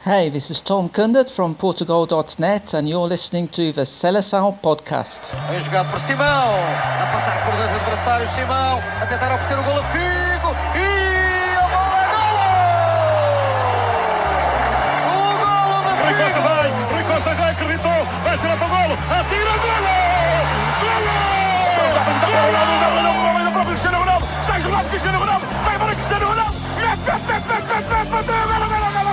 Hey, this is Tom Kundert from Portugal.net and you're listening to the Seleção Podcast. Bem jogado por Simão, a passar por dois adversários, Simão, a tentar oferecer o golo a Figo e a bola é golo! O golo da Figo! Rui Costa vai, acreditou, vai tirar para o golo, atira o golo! Golo! Golo! Para o Cristiano Ronaldo, está a jogar Cristiano Ronaldo, vai para Cristiano Ronaldo, mete, golo!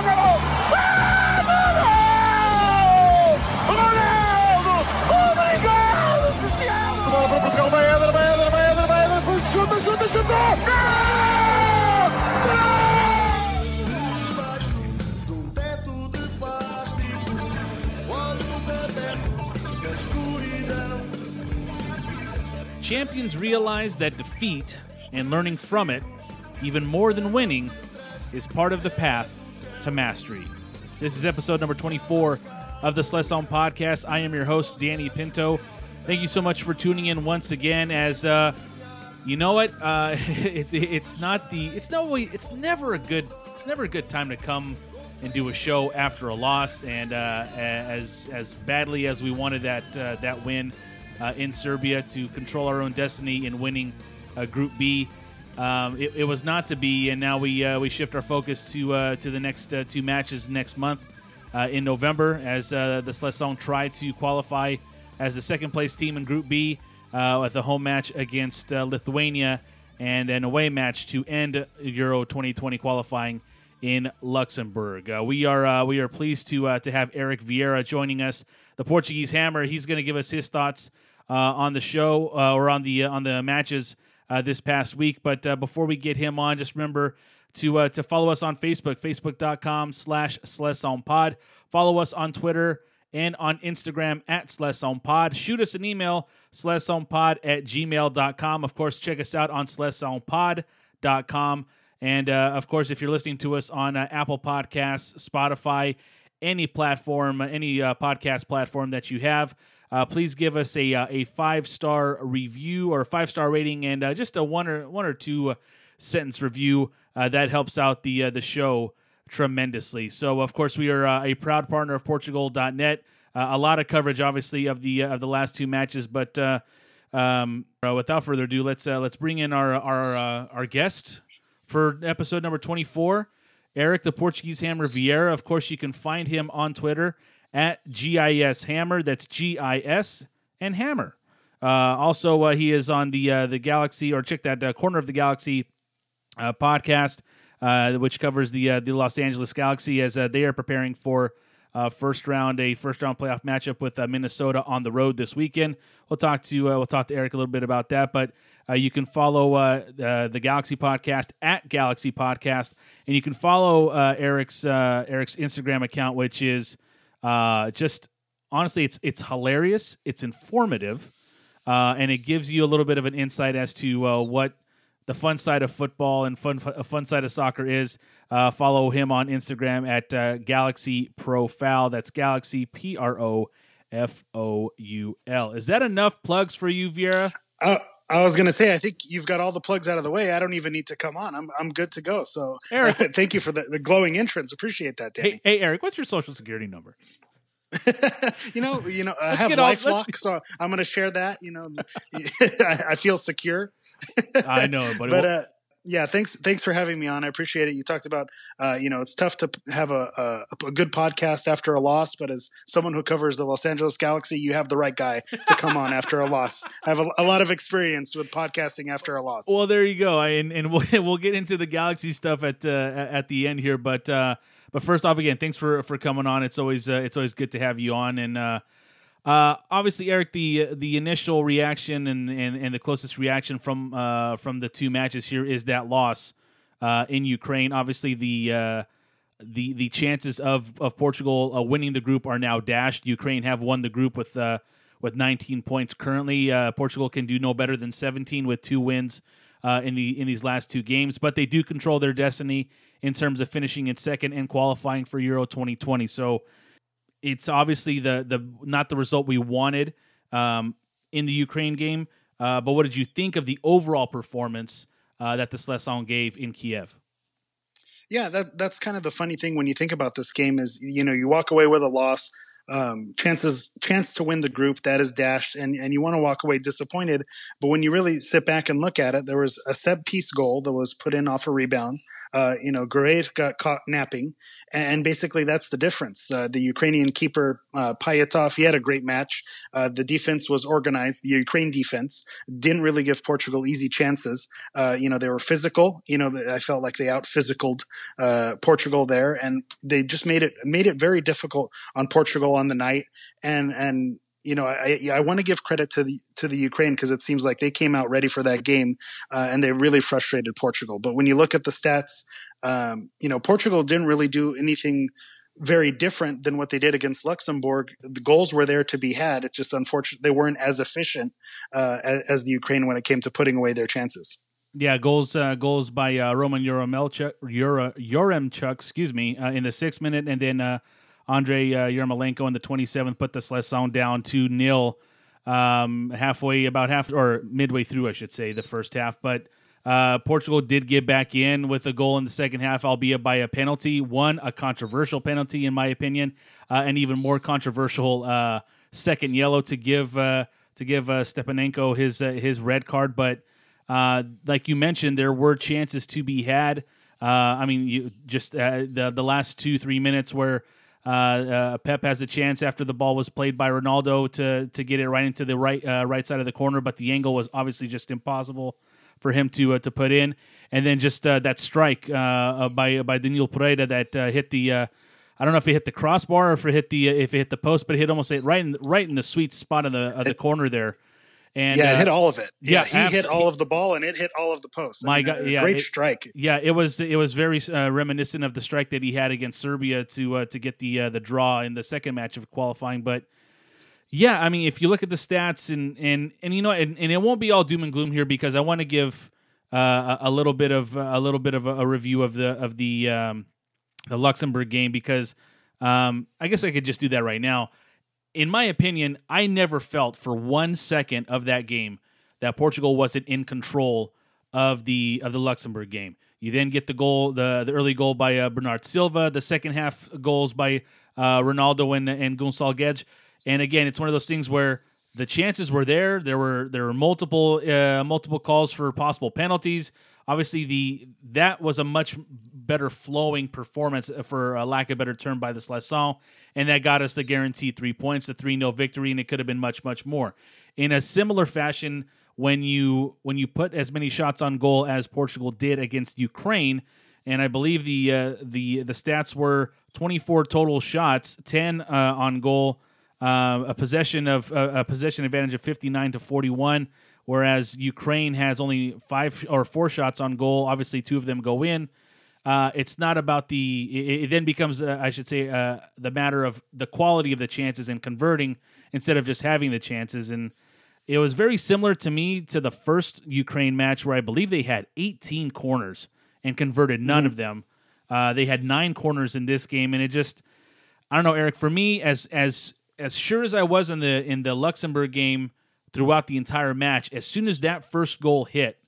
Champions realize that defeat and learning from it, even more than winning, is part of the path to mastery. This is episode number 24 of the Seleção Podcast. I am your host, Danny Pinto. Thank you so much for tuning in once again. As you know what, it's never a good time to come and do a show after a loss. And as badly as we wanted that win in Serbia to control our own destiny in winning Group B, it was not to be. And now we shift our focus to the next two matches next month in November, as the Seleção try to qualify as the second-place team in Group B with a home match against Lithuania and an away match to end Euro 2020 qualifying in Luxembourg. We are pleased to have Eric Vieira joining us, the Portuguese Hammer. He's going to give us his thoughts on the show or on the matches this past week. But before we get him on, just remember to follow us on Facebook, facebook.com/SeleçãoPod. Follow us on Twitter and on Instagram at SeleçãoPod. Shoot us an email, seleçãopod@gmail.com. Of course, check us out on seleçãopod.com. And, of course, if you're listening to us on Apple Podcasts, Spotify, any platform, any podcast platform that you have, please give us a 5-star review or 5-star rating and just a one or two sentence review. That helps out the show tremendously. So, of course, we are a proud partner of Portugal.net. A lot of coverage, obviously, of the last two matches. But without further ado, let's bring in our guest for episode number 24, Eric, the Portuguese Hammer Vieira. Of course, you can find him on Twitter at GIS Hammer. That's GIS and Hammer. Also, he is on the Galaxy, or check that Corner of the Galaxy podcast, which covers the Los Angeles Galaxy as they are preparing for first round playoff matchup with Minnesota on the road this weekend. We'll talk to Eric a little bit about that, but you can follow the Galaxy Podcast at Galaxy Podcast, and you can follow Eric's Instagram account, which is just honestly it's hilarious, it's informative, and it gives you a little bit of an insight as to what the fun side of football and a fun side of soccer is. Follow him on Instagram at Galaxy Profile. That's Galaxy Profoul. Is that enough plugs for you, Vieira? I was going to say, I think you've got all the plugs out of the way. I don't even need to come on. I'm good to go. So Eric, thank you for the glowing entrance. Appreciate that, Danny. Hey, Eric, what's your social security number? I have LifeLock, so I'm going to share that. I feel secure. I know, but yeah, thanks for having me on. I appreciate it. You talked about, it's tough to have a good podcast after a loss, but as someone who covers the Los Angeles Galaxy, you have the right guy to come on after a loss. I have a lot of experience with podcasting after a loss. Well, there you go. And we'll get into the Galaxy stuff at the end here, but first off, again, thanks for coming on. It's always good to have you on. And obviously, Eric, the initial reaction and the closest reaction from the two matches here is that loss in Ukraine. Obviously, the chances of Portugal winning the group are now dashed. Ukraine have won the group with 19 points currently. Portugal can do no better than 17 with 2 wins in these last 2 games, but they do control their destiny in terms of finishing in second and qualifying for Euro 2020. So it's obviously the not the result we wanted in the Ukraine game. But what did you think of the overall performance that the Seleção gave in Kiev? Yeah, that's kind of the funny thing when you think about this game is, you walk away with a loss, chance to win the group that is dashed, and you want to walk away disappointed. But when you really sit back and look at it, there was a set piece goal that was put in off a rebound. Garay got caught napping, and basically that's the difference. The Ukrainian keeper, Payetov, he had a great match. The defense was organized. The Ukraine defense didn't really give Portugal easy chances. They were physical. I felt like they out-physicaled Portugal there, and they just made it very difficult on Portugal on the night. And I want to give credit to the Ukraine because it seems like they came out ready for that game, and they really frustrated Portugal. But when you look at the stats, Portugal didn't really do anything very different than what they did against Luxembourg. The goals were there to be had. It's just unfortunate they weren't as efficient as the Ukraine when it came to putting away their chances. Yeah, goals by Roman Yaremchuk, in the 6th minute, and then Andrei Yarmolenko in the 27th put the Seleção down 2-0 midway through, I should say, the first half. But Portugal did get back in with a goal in the second half, albeit by a penalty. A controversial penalty, in my opinion, an even more controversial second yellow to give Stepanenko his red card. But like you mentioned, there were chances to be had. The last 2-3 minutes where Pep has a chance after the ball was played by Ronaldo to get it right into the right side of the corner, but the angle was obviously just impossible for him to put in. And then just that strike by Daniel Pereira that hit the I don't know if it hit the crossbar or if it hit the post, but it hit almost right in the sweet spot of the corner there. And it hit all of it. He hit all of the ball, and it hit all of the posts. Great strike. Yeah, it was very reminiscent of the strike that he had against Serbia to get the draw in the second match of qualifying. But yeah, I mean, if you look at the stats and it won't be all doom and gloom here because I want to give a little bit of a review of the Luxembourg game because I guess I could just do that right now. In my opinion, I never felt for 1 second of that game that Portugal wasn't in control of the Luxembourg game. You then get the goal, the early goal by Bernard Silva, the second half goals by Ronaldo and Gonçalo Guedes. And again, it's one of those things where the chances were there. There were multiple calls for possible penalties. Obviously, that was a much better flowing performance, for lack of a better term, by the Seleção, and that got us the guaranteed 3 points, the 3-0 victory, and it could have been much, much more. In a similar fashion, when you put as many shots on goal as Portugal did against Ukraine, and I believe the stats were 24 total shots, 10 on goal, a possession advantage of 59-41. Whereas Ukraine has only 5 or 4 shots on goal. Obviously, 2 of them go in. It's not about it then becomes, the matter of the quality of the chances and converting instead of just having the chances. And it was very similar to me to the first Ukraine match where I believe they had 18 corners and converted none of them. They had 9 corners in this game, and it just, I don't know, Eric. For me, as sure as I was in the Luxembourg game throughout the entire match, as soon as that first goal hit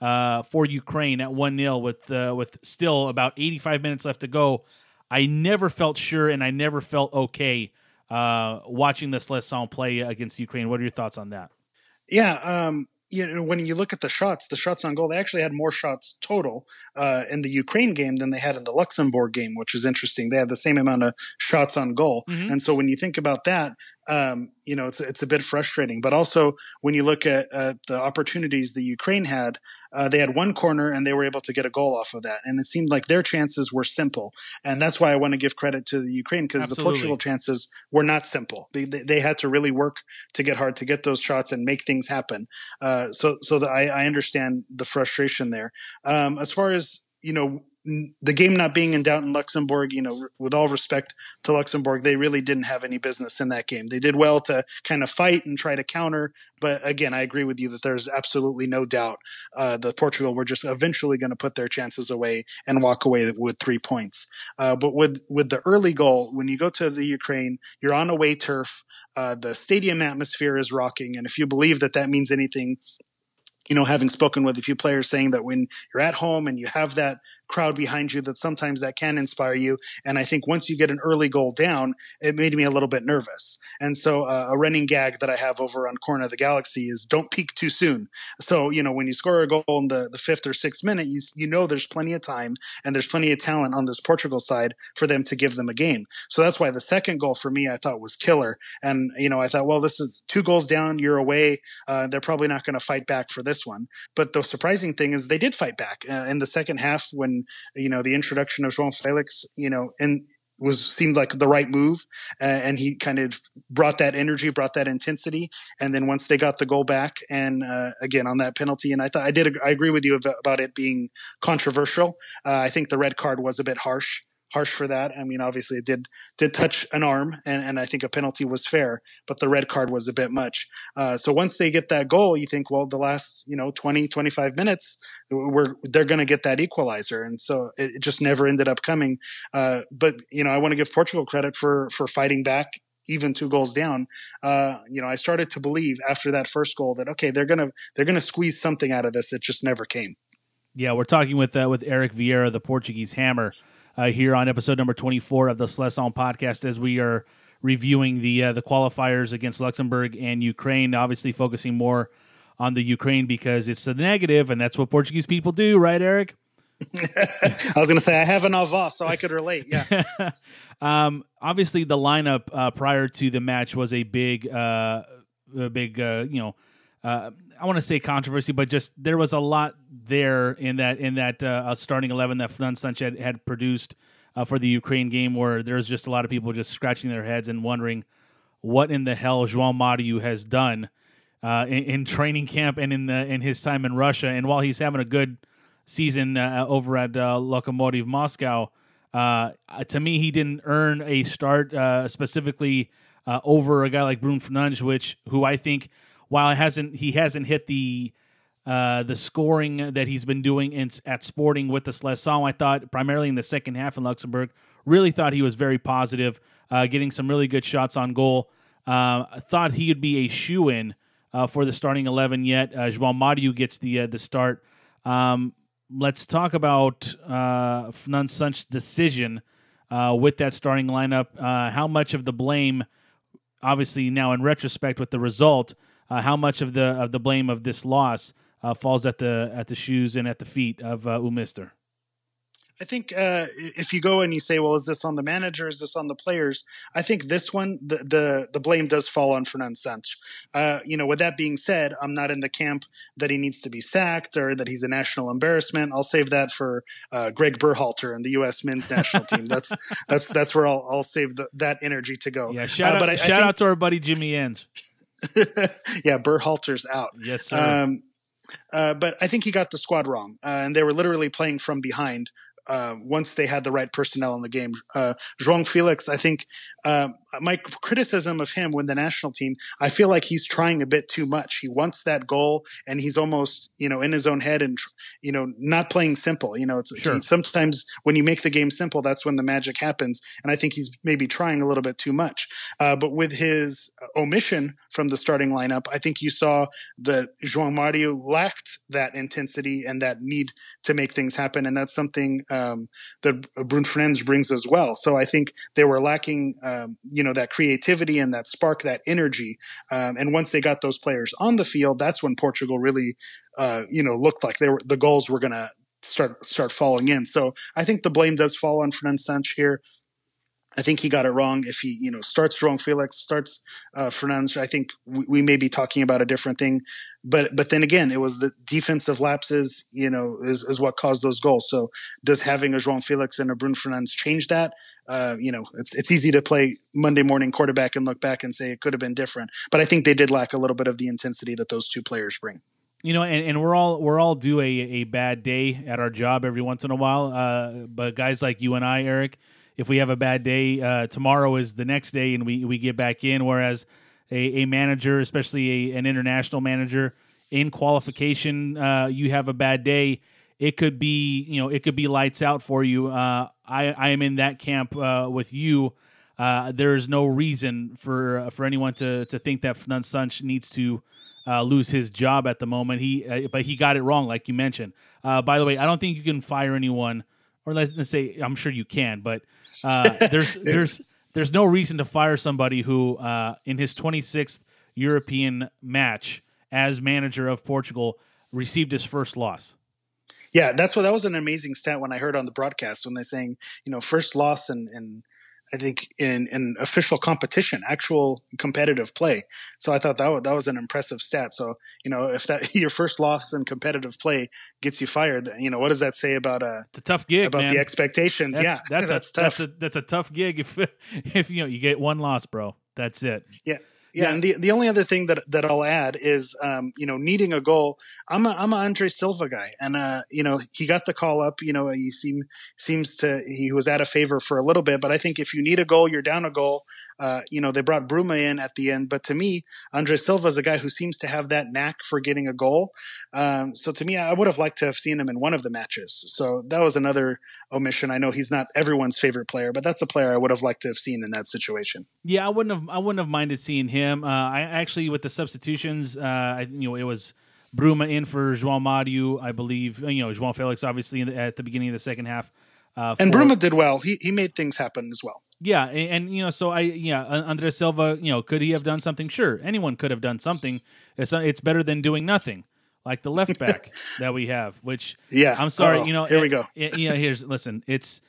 for Ukraine at 1-0 with still about 85 minutes left to go, I never felt sure and I never felt okay watching the Seleção play against Ukraine. What are your thoughts on that? Yeah, when you look at the shots on goal, they actually had more shots total in the Ukraine game than they had in the Luxembourg game, which is interesting. They had the same amount of shots on goal. Mm-hmm. And so when you think about that, it's a bit frustrating. But also when you look at the opportunities the Ukraine had, they had 1 corner and they were able to get a goal off of that. And it seemed like their chances were simple. And that's why I want to give credit to the Ukraine, because the Portugal chances were not simple. They had to really work to get hard to get those shots and make things happen. So I understand the frustration there. As far as, the game not being in doubt in Luxembourg, with all respect to Luxembourg, they really didn't have any business in that game. They did well to kind of fight and try to counter. But again, I agree with you that there's absolutely no doubt that Portugal were just eventually going to put their chances away and walk away with 3 points. But with the early goal, when you go to the Ukraine, you're on away turf. The stadium atmosphere is rocking. And if you believe that means anything, having spoken with a few players saying that when you're at home and you have that crowd behind you, that sometimes that can inspire you. And I think once you get an early goal down, it made me a little bit nervous. And so a running gag that I have over on Corner of the Galaxy is don't peak too soon. So, when you score a goal in the 5th or 6th minute, there's plenty of time and there's plenty of talent on this Portugal side for them to give them a game. So that's why the second goal for me, I thought was killer. And, I thought, well, this is 2 goals down, you're away. They're probably not going to fight back for this one. But the surprising thing is they did fight back in the second half when, the introduction of João Felix, seemed like the right move, and he kind of brought that energy, brought that intensity. And then once they got the goal back, and again on that penalty, and I agree with you about it being controversial. I think the red card was a bit harsh for that. I mean, obviously it did touch an arm, and I think a penalty was fair, but the red card was a bit much. So once they get that goal, you think, well, the last 20, 25 minutes, they're going to get that equalizer, and so it just never ended up coming. But I want to give Portugal credit for fighting back. Even 2 goals down, I started to believe after that first goal that okay, they're gonna squeeze something out of this. It just never came. Yeah, we're talking with Eric Vieira, the Portuguese Hammer, here on episode number 24 of the Seleção podcast, as we are reviewing the qualifiers against Luxembourg and Ukraine. Obviously, focusing more on the Ukraine because it's the negative, and that's what Portuguese people do, right, Eric? I was going to say I have an avó, so I could relate. Yeah. Obviously, the lineup prior to the match was a big, I want to say controversy, but just there was a lot there in that starting 11 that Fernando Santos had produced for the Ukraine game, where there's just a lot of people just scratching their heads and wondering what in the hell João Mário has done in training camp and in his time in Russia. And while he's having a good season over at Lokomotiv Moscow, to me, he didn't earn a start specifically over a guy like Bruno Fernandes, who I think, while he hasn't hit the scoring that he's been doing at Sporting with the Seleção, I thought primarily in the second half in Luxembourg, really thought he was very positive, getting some really good shots on goal. I thought he would be a shoo-in for the starting 11, yet João Mário gets the start. Let's talk about Fernando Santos' decision with that starting lineup. How much of the blame, obviously now in retrospect with the result, how much of the blame of this loss falls at the shoes and at the feet of Mister? I think if you go and you say, well, is this on the manager? Is this on the players? I think this one, the blame does fall on Fernando Santos. With that being said, I'm not in the camp that he needs to be sacked or that he's a national embarrassment. I'll save that for Greg Berhalter and the U.S. men's national team. That's where I'll save that energy to go. Yeah, shout out to our buddy Jimmy Enns. Yeah, Berhalter's out. Yes, sir. But I think he got the squad wrong, and they were literally playing from behind. Once they had the right personnel in the game. João Felix, I think my criticism of him when the national team, I feel like he's trying a bit too much. He wants that goal and he's almost, in his own head and, not playing simple. Sure. Sometimes when you make the game simple, that's when the magic happens. And I think he's maybe trying a little bit too much. But with his omission from the starting lineup, I think you saw that João Mário lacked that intensity and that need to make things happen. And that's something that Bruno Fernandes brings as well. So I think they were lacking, that creativity and that spark, that energy. And once they got those players on the field, that's when Portugal really, looked like the goals were going to start falling in. So I think the blame does fall on Fernando Santos here. I think he got it wrong. If he, starts João Felix, starts Fernandes, I think we may be talking about a different thing. But then again, it was the defensive lapses, is what caused those goals. So does having a João Felix and a Bruno Fernandes change that? It's easy to play Monday morning quarterback and look back and say it could have been different. But I think they did lack a little bit of the intensity that those two players bring. And we're all due a bad day at our job every once in a while. But guys like you and I, Eric, if we have a bad day, tomorrow is the next day and we get back in. Whereas a manager, especially an international manager, in qualification, you have a bad day, it could be lights out for you. I am in that camp with you. There is no reason for anyone to think that Fernando Santos needs to lose his job at the moment. But he got it wrong, like you mentioned. By the way, I don't think you can fire anyone or let's say, I'm sure you can, but there's no reason to fire somebody who, in his 26th European match as manager of Portugal, received his first loss. Yeah, that was an amazing stat when I heard on the broadcast when they're saying, first loss in I think in official competition, actual competitive play. So I thought that was an impressive stat. So, if that your first loss in competitive play gets you fired, what does that say about it's a tough gig, about man. the expectations? That's tough. That's a tough gig if you get one loss, bro. That's it. Yeah, and the only other thing that I'll add is, needing a goal. I'm a Andre Silva guy, and he got the call up. He he was out of favor for a little bit, but I think if you need a goal, you're down a goal. They brought Bruma in at the end, but to me, Andre Silva is a guy who seems to have that knack for getting a goal. So to me, I would have liked to have seen him in one of the matches. So that was another omission. I know he's not everyone's favorite player, but that's a player I would have liked to have seen in that situation. Yeah, I wouldn't have minded seeing him. I actually, with the substitutions, it was Bruma in for João Mario, I believe. João Felix obviously at the beginning of the second half. And Bruma did well. He made things happen as well. Yeah, and Andre Silva, could he have done something? Sure, anyone could have done something. It's better than doing nothing, like the left back that we have. Which I'm sorry, here we go. Listen, it's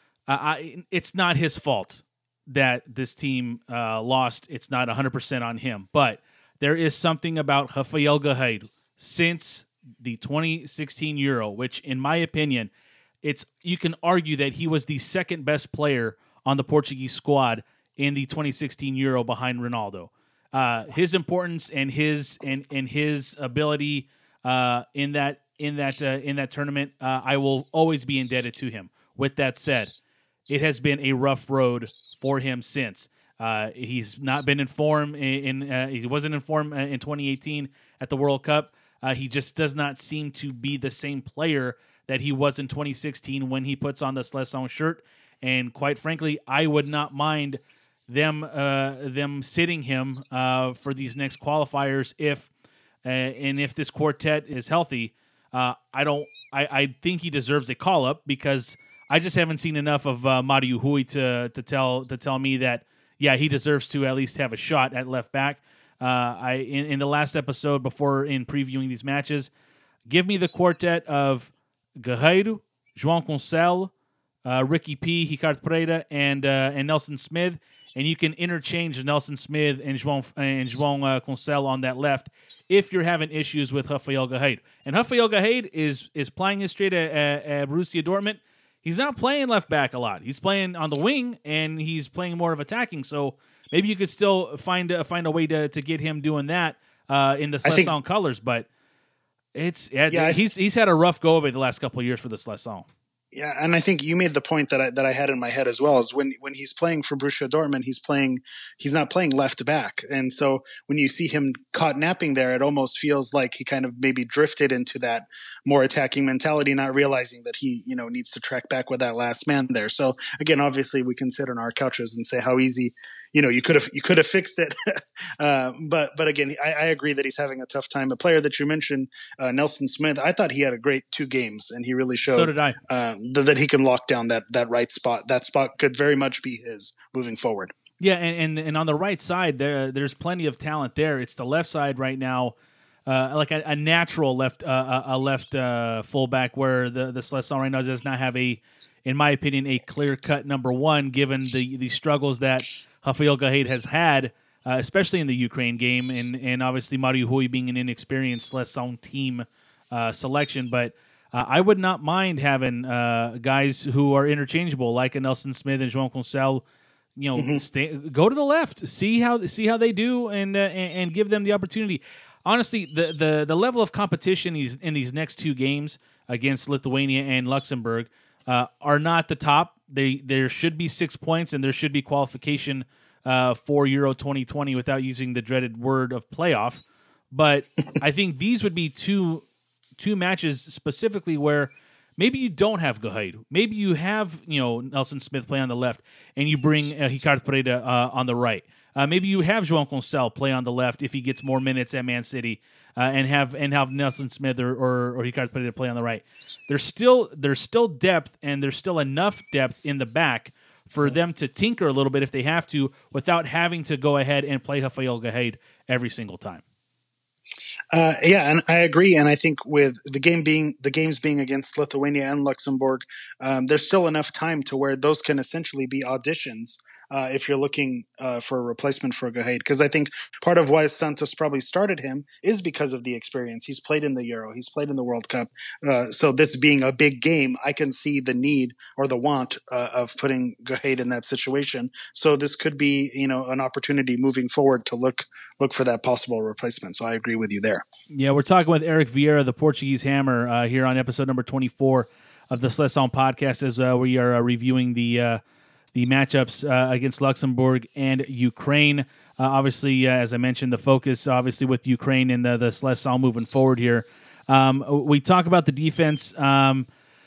not his fault that this team lost. It's not 100% on him, but there is something about Rafael Guerreiro since the 2016 Euro, which, in my opinion, you can argue that he was the second best player on the Portuguese squad in the 2016 Euro behind Ronaldo. His importance and his ability in that tournament, I will always be indebted to him. With that said, it has been a rough road for him since. He's not been in form. He wasn't in form in 2018 at the World Cup. He just does not seem to be the same player that he was in 2016 when he puts on the Seleção shirt. And quite frankly, I would not mind them sitting him for these next qualifiers if this quartet is healthy. I think he deserves a call up because I just haven't seen enough of Mario Rui to tell me that he deserves to at least have a shot at left back. In the last episode before in previewing these matches, give me the quartet of Guerreiro, João Cancelo, Ricky P, Ricardo Pereira, and Nelson Smith, and you can interchange Nelson Smith and João Cancelo on that left if you're having issues with Rafael Guerreiro. And Rafael Guerreiro is playing his straight at Borussia Dortmund. He's not playing left back a lot. He's playing on the wing, and he's playing more of attacking. So maybe you could still find a way to get him doing that in the Seleção colors. But he's had a rough go of it the last couple of years for the Seleção. Yeah, and I think you made the point that I had in my head as well, is when he's playing for Borussia Dortmund, he's not playing left back. And so when you see him caught napping there, it almost feels like he kind of maybe drifted into that more attacking mentality, not realizing that he, needs to track back with that last man there. So again, obviously we can sit on our couches and say how easy, you could have fixed it. But again, I agree that he's having a tough time. The player that you mentioned, Nelson Smith, I thought he had a great 2 games, and he really showed so did I. That he can lock down that right spot. That spot could very much be his moving forward. Yeah, and on the right side, there's plenty of talent there. It's the left side right now, like a natural left fullback, where the Seleção right now does not have in my opinion, a clear-cut number one, given the struggles that Rafael Guerreiro has had, especially in the Ukraine game, and obviously Mario Rui being an inexperienced Seleção team selection. But I would not mind having guys who are interchangeable, like a Nelson Smith and João Cancelo. Go to the left, see how they do, and give them the opportunity. Honestly, the level of competition in these next 2 games against Lithuania and Luxembourg are not the top. There should be 6 points, and there should be qualification for Euro 2020 without using the dreaded word of playoff. But I think these would be two matches specifically where maybe you don't have Guerreiro. Maybe you have Nelson Smith play on the left, and you bring Ricardo Pereira on the right. Maybe you have João Cancelo play on the left if he gets more minutes at Man City, and have Nelson Smith or Ricardo Pereira play on the right. There's still depth, and there's still enough depth in the back for them to tinker a little bit if they have to, without having to go ahead and play Rafael Guerreiro every single time. And I agree. And I think with the games being against Lithuania and Luxembourg, there's still enough time to where those can essentially be auditions if you're looking for a replacement for Guerreiro. Because I think part of why Santos probably started him is because of the experience. He's played in the Euro. He's played in the World Cup. So this being a big game, I can see the need or the want of putting Guerreiro in that situation. So this could be, an opportunity moving forward to look for that possible replacement. So I agree with you there. Yeah, we're talking with Eric Vieira, the Portuguese Hammer, here on episode number 24 of the Seleção podcast, as we are reviewing the matchups against Luxembourg and Ukraine. Obviously, as I mentioned, the focus obviously with Ukraine and the Seleção moving forward here. We talk about the defense. In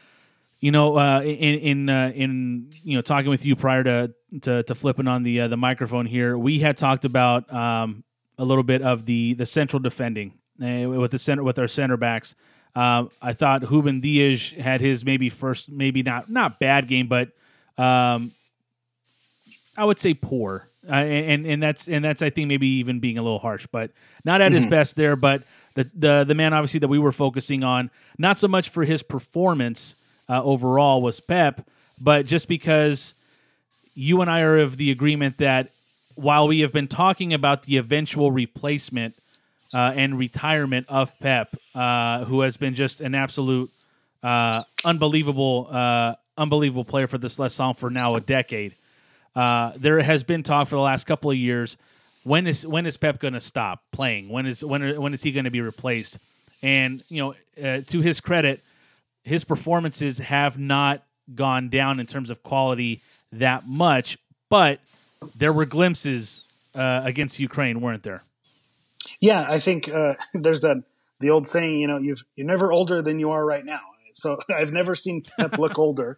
talking with you prior to flipping on the microphone here, we had talked about a little bit of the central defending with our center backs. I thought Ruben Dias had his maybe not bad game, but I would say poor, and that's I think maybe even being a little harsh, but not at his best there. But the man obviously that we were focusing on, not so much for his performance overall, was Pep, but just because you and I are of the agreement that while we have been talking about the eventual replacement and retirement of Pep, who has been just an absolute unbelievable player for the Seleção for now a decade. There has been talk for the last couple of years. When is Pep going to stop playing? When is he going to be replaced? And to his credit, his performances have not gone down in terms of quality that much. But there were glimpses against Ukraine, weren't there? Yeah, I think there's the old saying. You're never older than you are right now. So I've never seen Pep look older,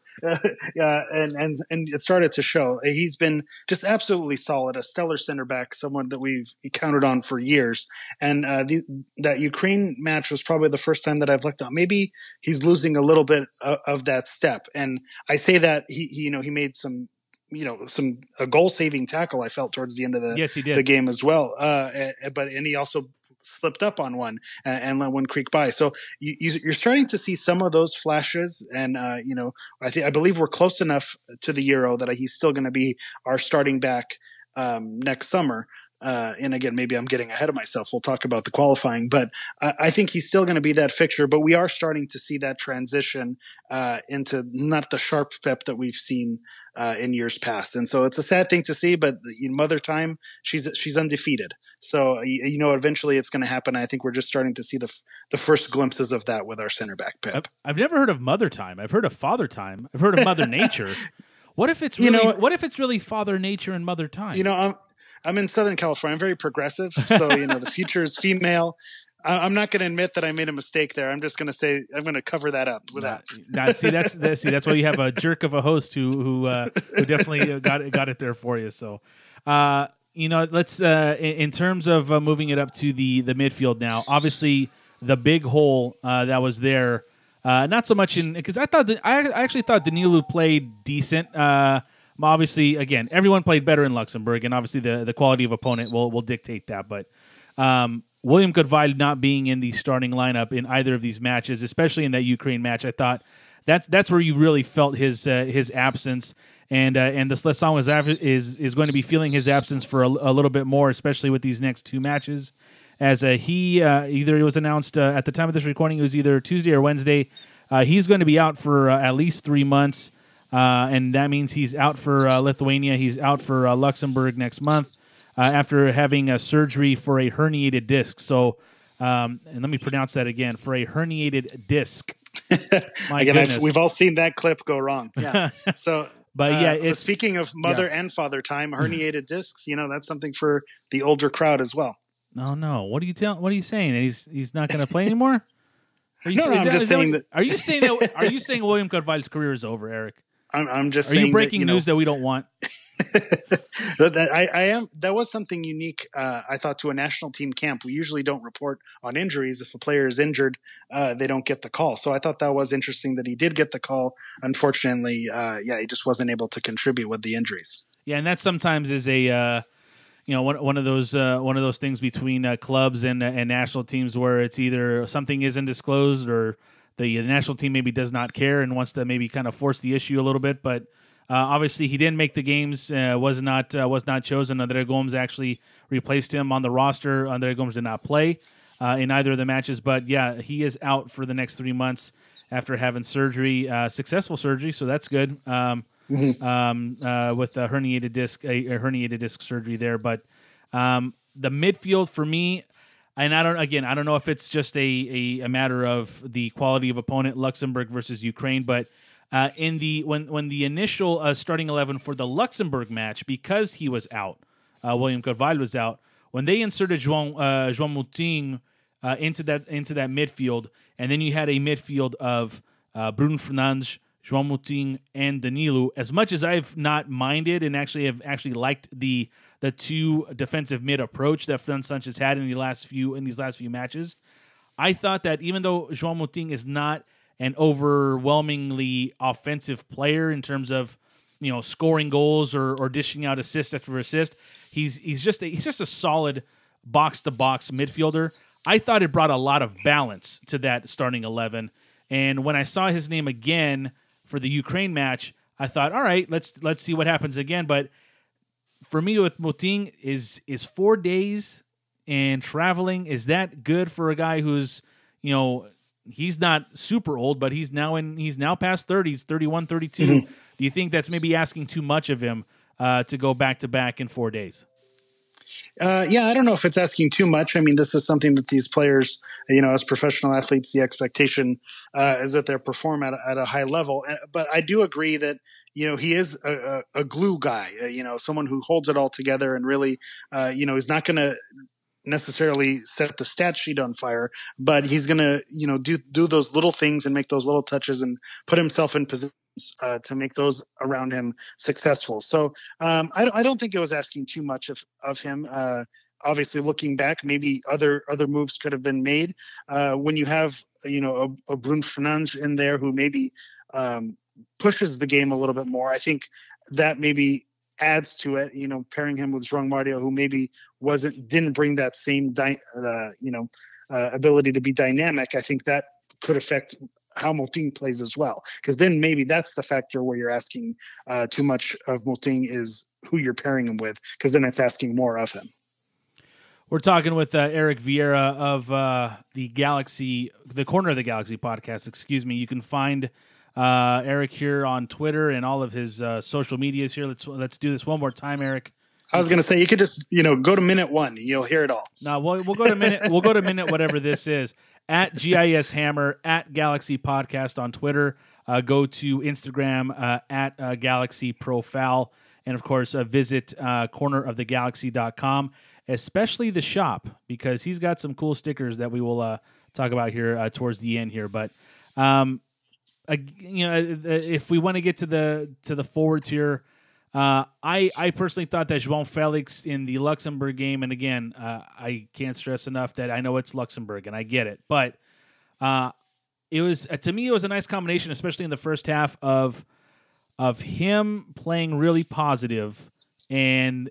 and it started to show. He's been just absolutely solid, a stellar center back, someone that we've counted on for years. And that Ukraine match was probably the first time that I've looked on. Maybe he's losing a little bit of that step. And I say that he made some a goal-saving tackle, I felt, towards the end of the game as well. But he also slipped up on one and let one creak by. So you're starting to see some of those flashes, and I believe we're close enough to the Euro that he's still going to be our starting back next summer. And again, maybe I'm getting ahead of myself. We'll talk about the qualifying, but I think he's still going to be that fixture. But we are starting to see that transition into not the sharp Pep that we've seen in years past. And so it's a sad thing to see, but in Mother Time, she's undefeated. So, eventually it's going to happen. I think we're just starting to see the first glimpses of that with our center back Pep. I've never heard of Mother Time. I've heard of Father Time. I've heard of Mother Nature. What if it's really, what if it's really Father Nature and Mother Time? I'm in Southern California. I'm very progressive. So, the future is female. I'm not going to admit that I made a mistake there. I'm just going to say I'm going to cover that up with that. That's why you have a jerk of a host who definitely got it there for you. So, let's in terms of moving it up to the midfield now. Obviously, the big hole that was there. Not so much because I actually thought Danilo played decent. Obviously, again, everyone played better in Luxembourg, and obviously the quality of opponent will dictate that. But William Carvalho not being in the starting lineup in either of these matches, especially in that Ukraine match, I thought that's where you really felt his absence, and the Seleção is going to be feeling his absence for a little bit more, especially with these next two matches. As he either it was announced at the time of this recording, it was either Tuesday or Wednesday. He's going to be out for at least 3 months, and that means he's out for Lithuania. He's out for Luxembourg next month. After having a surgery for a herniated disc. So, and let me pronounce that again, for a herniated disc. My goodness. We've all seen that clip go wrong. Yeah. So, but speaking of mother and father time, herniated discs, that's something for the older crowd as well. Oh no! What are you saying? He's not going to play anymore? I'm just saying that. Are you saying that? Are you saying William Carvalho's career is over, Eric? I'm just Are saying. You breaking that, news that we don't want? I am. That was something unique. I thought to a national team camp. We usually don't report on injuries. If a player is injured, they don't get the call. So I thought that was interesting that he did get the call. Unfortunately, he just wasn't able to contribute with the injuries. Yeah, and that sometimes is a one of those things between clubs and national teams where it's either something isn't disclosed or the national team maybe does not care and wants to maybe kind of force the issue a little bit, but. Obviously, he didn't make the games. Was not chosen. Andre Gomes actually replaced him on the roster. Andre Gomes did not play in either of the matches. But yeah, he is out for the next 3 months after having surgery, successful surgery. So that's good. With a herniated disc surgery there. But the midfield for me, and I don't know if it's just a matter of the quality of opponent, Luxembourg versus Ukraine, but. When the initial starting 11 for the Luxembourg match, because he was out, William Carvalho was out. When they inserted João Moutinho into that midfield, and then you had a midfield of Bruno Fernandes, João Moutinho, and Danilo. As much as I've not minded and have liked the two defensive mid approach that Fran Sanchez had in these last few matches, I thought that even though João Moutinho is not an overwhelmingly offensive player in terms of, scoring goals or dishing out assist after assist. He's just a solid box to box midfielder. I thought it brought a lot of balance to that starting 11. And when I saw his name again for the Ukraine match, I thought, all right, let's see what happens again. But for me with Moutinho is 4 days and traveling, is that good for a guy who's, he's not super old, but he's now past 30. He's 31, 32. Do you think that's maybe asking too much of him to go back-to-back in 4 days? I don't know if it's asking too much. I mean, this is something that these players, as professional athletes, the expectation is that they perform at a high level. But I do agree that, he is a glue guy, someone who holds it all together and really, is not going to necessarily set the stat sheet on fire, but he's going to, do those little things and make those little touches and put himself in position to make those around him successful. So I don't think it was asking too much of him. Obviously, looking back, maybe other moves could have been made. When you have, a Bruno Fernandes in there who maybe pushes the game a little bit more, I think that maybe adds to it, pairing him with João Mario, who maybe didn't bring that same, ability to be dynamic. I think that could affect how Moutinho plays as well. Because then maybe that's the factor where you're asking too much of Moutinho is who you're pairing him with, because then it's asking more of him. We're talking with Eric Vieira of the Corner of the Galaxy podcast. Excuse me. You can find Eric here on Twitter and all of his social medias here. Let's do this one more time, Eric. I was going to say, you could just, go to minute 1. You'll hear it all. No, we'll go to minute. We'll go to minute whatever this is. At GIS Hammer, at Galaxy Podcast on Twitter. Go to Instagram at Galaxy Profile. And, of course, visit cornerofthegalaxy.com, especially the shop, because he's got some cool stickers that we will talk about here towards the end here. But, if we want to get to the forwards here, I personally thought that João Felix in the Luxembourg game, and again, I can't stress enough that I know it's Luxembourg and I get it, but it was to me it was a nice combination, especially in the first half of him playing really positive and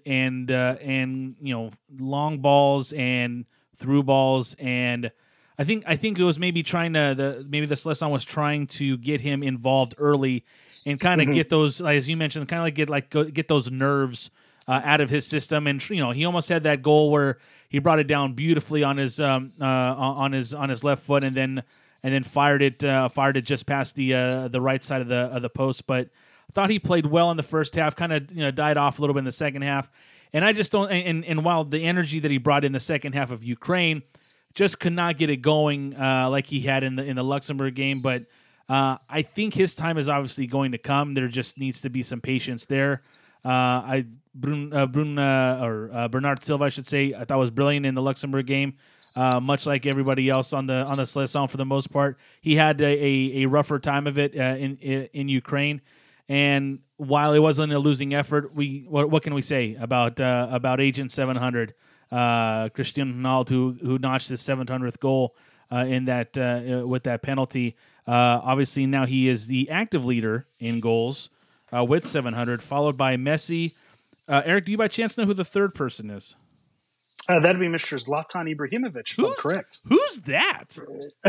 long balls and through balls, and I think it was maybe maybe the Seleção was trying to get him involved early and kind of get those, as you mentioned, kind of get those nerves out of his system. And he almost had that goal where he brought it down beautifully on his left foot and then fired it just past the right side of the post. But I thought he played well in the first half. Kind of died off a little bit in the second half. And I just don't. And while the energy that he brought in the second half of Ukraine, just could not get it going like he had in the Luxembourg game. But I think his time is obviously going to come. There just needs to be some patience there. Bernard Silva, I should say, I thought was brilliant in the Luxembourg game. much like everybody else on the Seleção for the most part. He had a rougher time of it in Ukraine, and while it wasn't a losing effort, what can we say about Agent 700, Cristiano Ronaldo, who notched his 700th goal in that with that penalty. Obviously, now he is the active leader in goals with 700, followed by Messi. Eric, do you by chance know who the third person is? That'd be Mr. Zlatan Ibrahimovic, if I'm correct. Who's that?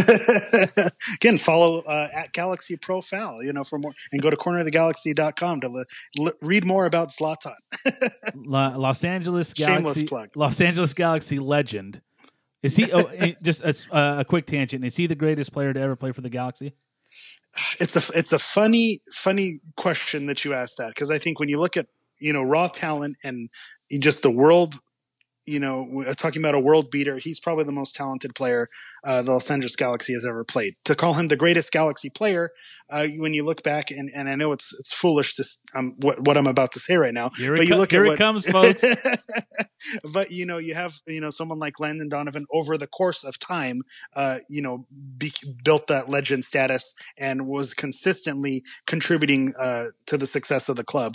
Again, follow at Galaxy Profile, for more, and go to cornerofthegalaxy.com to read more about Zlatan. Los Angeles Galaxy. Shameless plug. Los Angeles Galaxy legend. Is he? Just a quick tangent. Is he the greatest player to ever play for the Galaxy? It's a funny question that you asked that, because I think when you look at raw talent and just the world. Talking about a world beater, he's probably the most talented player the Los Angeles Galaxy has ever played. To call him the greatest Galaxy player, when you look back, and I know it's foolish to what I'm about to say right now, here it comes, folks. But you have someone like Landon Donovan over the course of time, built that legend status and was consistently contributing to the success of the club.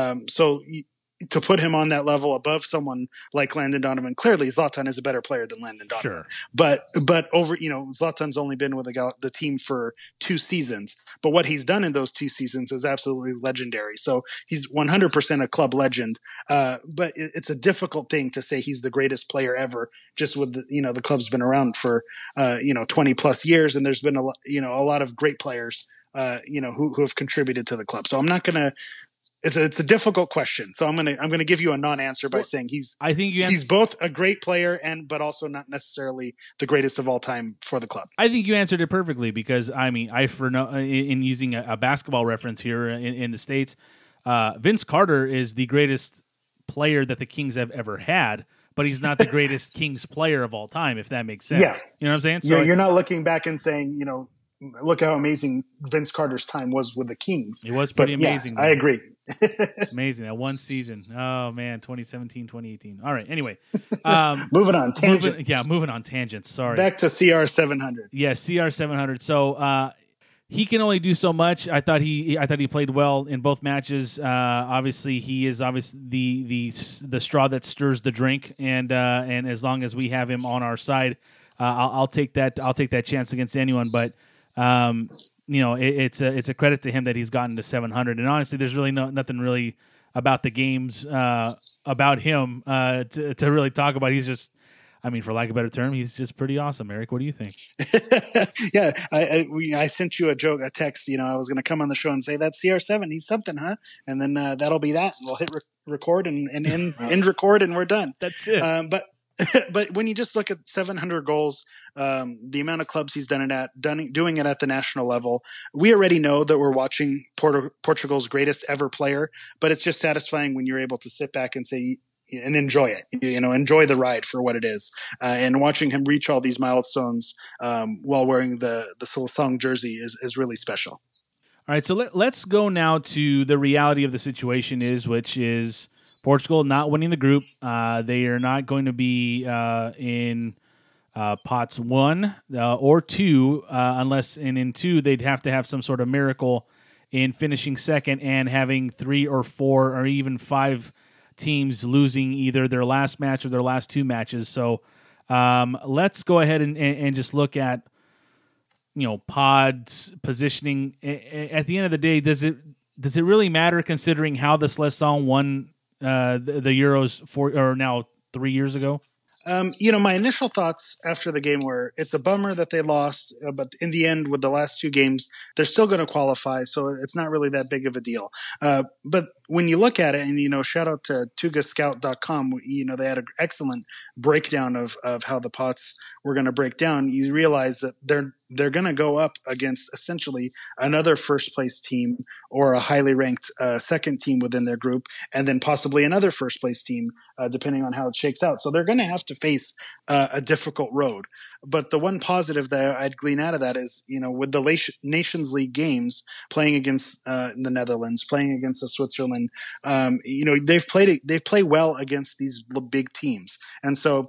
To put him on that level above someone like Landon Donovan, clearly Zlatan is a better player than Landon Donovan. Sure. But over, Zlatan's only been with the team for 2 seasons, but what he's done in those 2 seasons is absolutely legendary. So he's 100% a club legend. But it's a difficult thing to say he's the greatest player ever, just with the club's been around for 20 plus years, and there's been a lot of great players who have contributed to the club. So I'm not gonna. It's a difficult question, so I'm gonna give you a non-answer by saying he's both a great player but also not necessarily the greatest of all time for the club. I think you answered it perfectly, because in using a basketball reference here in the States, Vince Carter is the greatest player that the Kings have ever had, but he's not the greatest Kings player of all time, if that makes sense. Yeah, you know what I'm saying. So you're not looking back and saying look how amazing Vince Carter's time was with the Kings. It was pretty amazing. Yeah, I agree. It's amazing. That one season. Oh, man, 2017, 2018. All right, anyway. Moving on. Tangent. Moving on tangents. Sorry. Back to CR700. Yeah, CR700. So he can only do so much. I thought he played well in both matches. Obviously, he is the straw that stirs the drink, and as long as we have him on our side, I'll take that. I'll take that chance against anyone. But it's a credit to him that he's gotten to 700. And honestly, there's really nothing really about the games about him to really talk about. He's just, for lack of a better term, he's just pretty awesome. Eric, what do you think? Yeah, I sent you a text. I was going to come on the show and say that's CR7. He's something, huh? And then that'll be that. We'll hit record and end record, and we're done. That's it. But when you just look at 700 goals, the amount of clubs he's doing it at the national level, we already know that we're watching Portugal's greatest ever player. But it's just satisfying when you're able to sit back and say and enjoy it. Enjoy the ride for what it is, and watching him reach all these milestones while wearing the Seleção jersey is really special. All right, so let's go now to the reality of the situation, which is Portugal not winning the group. They are not going to be in pots 1 or 2, unless in 2 they'd have to have some sort of miracle in finishing second and having 3 or 4 or even 5 teams losing either their last match or their last 2 matches. So let's go ahead and just look at pods positioning. At the end of the day, does it really matter, considering how the Seleção won the Euros now 3 years ago? My initial thoughts after the game were it's a bummer that they lost, but in the end, with the last 2 games, they're still going to qualify, so it's not really that big of a deal. But when you look at it, and shout out to tugascout.com, they had an excellent breakdown of how the pots were going to break down. You realize that they're going to go up against essentially another first place team or a highly ranked second team within their group, and then possibly another first place team, depending on how it shakes out. So they're going to have to face a difficult road. But the one positive that I'd glean out of that is, with the Nations League games, playing against the Netherlands, playing against Switzerland, they play well against these big teams. And so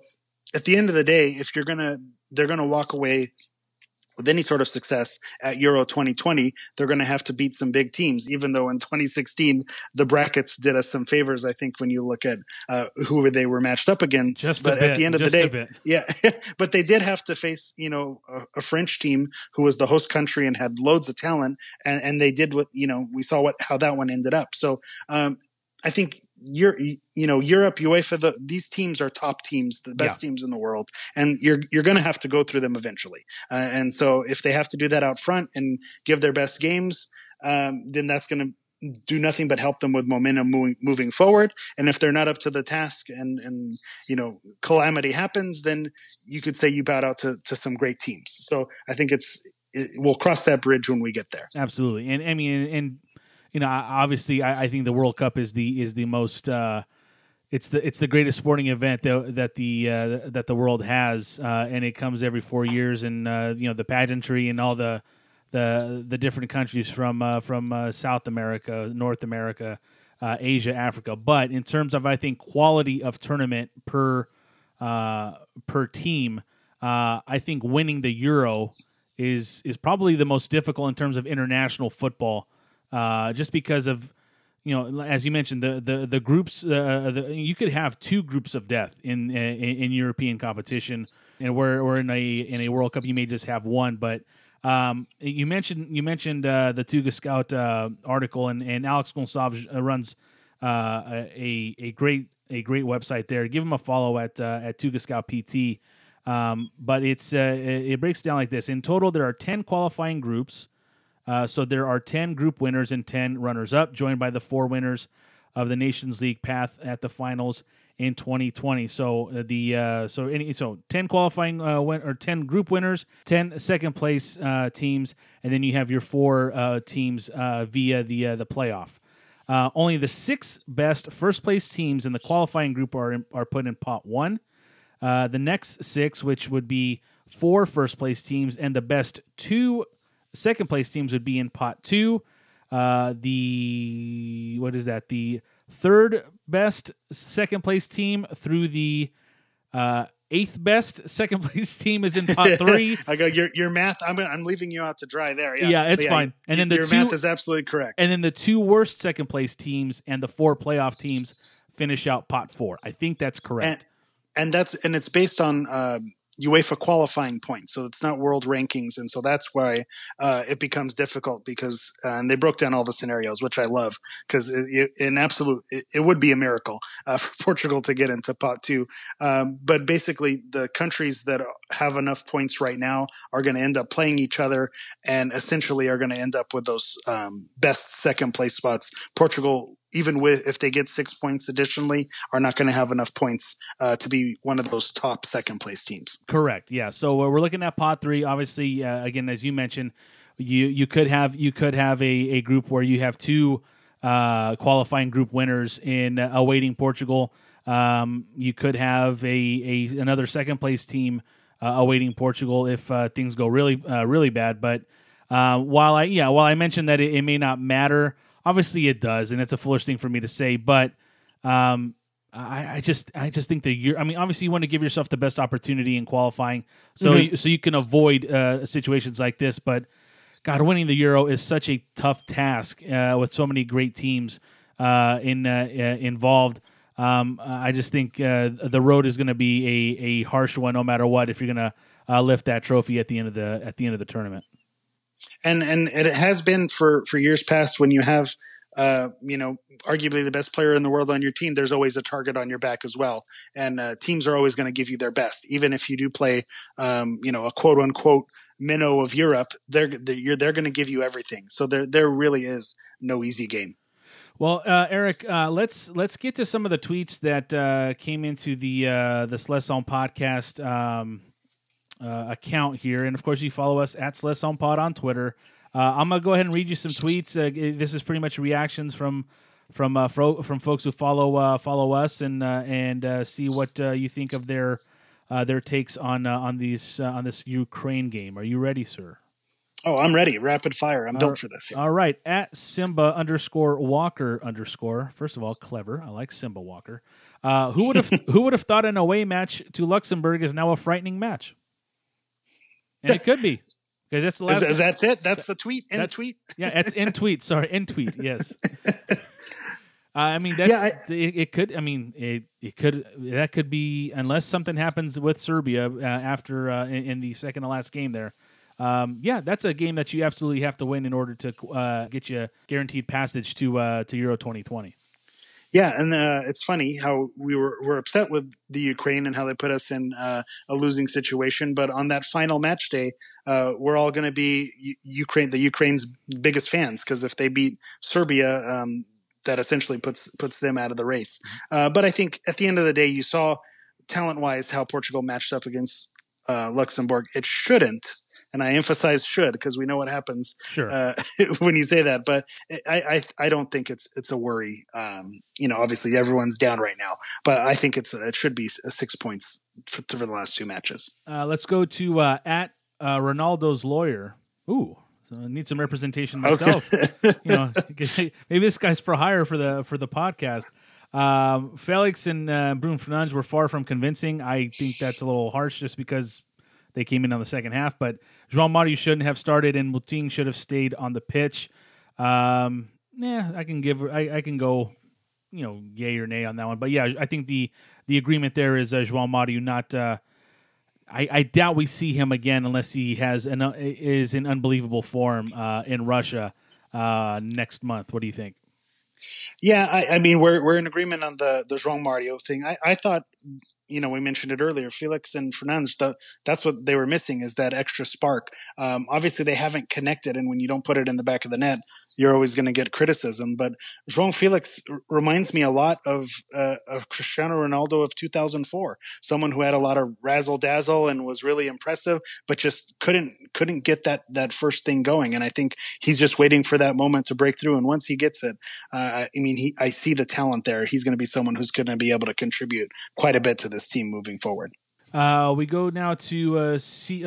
at the end of the day, if they're gonna walk away with any sort of success at Euro 2020, they're going to have to beat some big teams, even though in 2016, the brackets did us some favors, I think, when you look at who they were matched up against. At the end of the day, yeah, but they did have to face, a French team who was the host country and had loads of talent. And they did we saw how that one ended up. So I think Europe, UEFA, these teams are top teams, the best teams in the world, and you're going to have to go through them eventually. And so if they have to do that out front and give their best games, then that's going to do nothing but help them with momentum moving forward. And if they're not up to the task and calamity happens, then you could say you bowed out to some great teams. So I think we'll cross that bridge when we get there. Absolutely. And I mean, obviously, I think the World Cup is the most. It's the greatest sporting event that the world has, and it comes every 4 years. And the pageantry and all the different countries from South America, North America, Asia, Africa. But in terms of, I think, quality of tournament per team, I think winning the Euro is probably the most difficult in terms of international football. Just because of, as you mentioned, the groups, you could have two groups of death in European competition, and we're in a World Cup, you may just have one. But you mentioned the Tuga Scout article, and Alex Gonçalves runs a great website there. Give him a follow at Tuga Scout PT. But it breaks down like this: in total, there are 10 qualifying groups. So there are 10 group winners and 10 runners-up, joined by the 4 winners of the Nations League path at the finals in 2020. So 10 qualifying or 10 group winners, 10 second place teams, and then you have your 4 teams via the playoff. Only the 6 best first place teams in the qualifying group are put in pot 1. The next 6, which would be 4 first place teams, and the best 2 second place teams would be in pot 2. The third best second place team through the 8th best second place team is in pot 3. I go your math. I'm leaving you out to dry there. Yeah, it's fine. And then your math is absolutely correct. And then the 2 worst second place teams and the 4 playoff teams finish out pot 4. I think that's correct. And it's based on UEFA qualifying points, so it's not world rankings, and so that's why it becomes difficult because and they broke down all the scenarios, which I love, because it would be a miracle for Portugal to get into pot 2. But basically, the countries that have enough points right now are going to end up playing each other, and essentially are going to end up with those best second place spots. Portugal, even if they get 6 points additionally, are not going to have enough points to be one of those top second place teams. Correct. Yeah. So we're looking at pot 3. Obviously, again, as you mentioned, you could have a group where you have 2 qualifying group winners in awaiting Portugal. You could have another second place team awaiting Portugal if things go really bad. But while I mentioned that it may not matter. Obviously, it does, and it's a foolish thing for me to say. But I just think that obviously, you want to give yourself the best opportunity in qualifying, so you can avoid situations like this. But God, winning the Euro is such a tough task with so many great teams involved. I just think the road is going to be a harsh one, no matter what, if you're going to lift that trophy at the end of the tournament. And it has been for years past. When you have arguably the best player in the world on your team, there's always a target on your back as well. And teams are always going to give you their best, even if you do play a quote unquote minnow of Europe. They're going to give you everything. So there really is no easy game. Well, Eric, let's get to some of the tweets that came into the Slesson podcast account here, and of course you follow us at SlesonPod on Twitter. I'm gonna go ahead and read you some tweets. This is pretty much reactions from folks who follow us and see what you think of their takes on this Ukraine game. Are you ready, sir? Oh, I'm ready. Rapid fire. I'm built for this. Yeah. All right. At Simba _Walker _. First of all, clever. I like Simba Walker. Who would have thought an away match to Luxembourg is now a frightening match? And it could be, because that's the last. That's it. That's the tweet. Tweet. Yeah, it's in tweet. Sorry, in tweet. Yes. I mean, that's it could. I mean, it could. That could be, unless something happens with Serbia after in the second to last game there. That's a game that you absolutely have to win in order to get you guaranteed passage to Euro 2020. Yeah, and it's funny how we're upset with the Ukraine and how they put us in a losing situation. But on that final match day, we're all going to be Ukraine's biggest fans, because if they beat Serbia, that essentially puts them out of the race. But I think at the end of the day, you saw talent-wise how Portugal matched up against Luxembourg. It shouldn't. And I emphasize should, because we know what happens when you say that. But I don't think it's a worry. Obviously everyone's down right now, but I think it should be 6 points for the last two matches. Let's go to at Ronaldo's lawyer. Ooh, so I need some representation myself. Maybe this guy's for hire for the podcast. Felix and Bruno Fernandes were far from convincing. I think that's a little harsh, just because they came in on the second half, but João Mario shouldn't have started, and Moutinho should have stayed on the pitch. I can go, yay or nay on that one. But yeah, I think the agreement there is João Mario not. I doubt we see him again unless he is in unbelievable form in Russia next month. What do you think? Yeah, I mean, we're in agreement on the João Mario thing. I thought, we mentioned it earlier, Felix and Fernandes, that's what they were missing, is that extra spark. Obviously, they haven't connected, and when you don't put it in the back of the net, you're always going to get criticism. But João Felix reminds me a lot of Cristiano Ronaldo of 2004, someone who had a lot of razzle-dazzle and was really impressive, but just couldn't get that first thing going. And I think he's just waiting for that moment to break through. And once he gets it, I see the talent there. He's going to be someone who's going to be able to contribute quite a bit to this team moving forward. We go now to at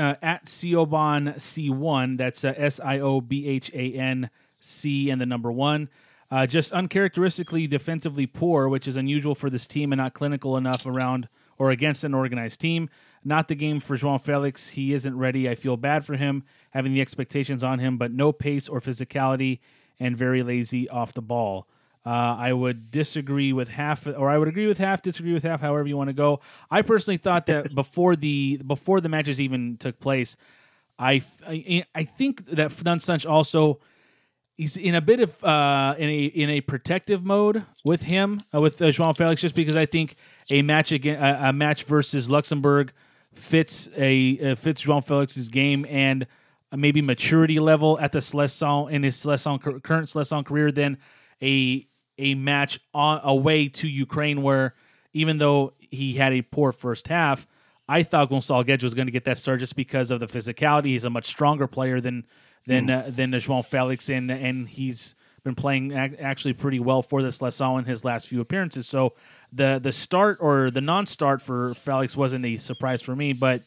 Sioban C1. That's Siobhan C and the number 1. Just uncharacteristically defensively poor, which is unusual for this team and not clinical enough around or against an organized team. Not the game for João Felix. He isn't ready. I feel bad for him, having the expectations on him, but no pace or physicality and very lazy off the ball. I would disagree with half, or I would agree with half, disagree with half, however you want to go. I personally thought that before the matches even took place, I think that Fernandes also, he's in a bit of in a protective mode with him with João Felix, just because I think a match versus Luxembourg fits João Felix's game and maybe maturity level at the in his current Selesão career than a match away to Ukraine, where even though he had a poor first half, I thought Gonçalo Guedes was going to get that start just because of the physicality. He's a much stronger player than João Felix, and he's been playing actually pretty well for the Selesão in his last few appearances. So the start or the non-start for Felix wasn't a surprise for me, but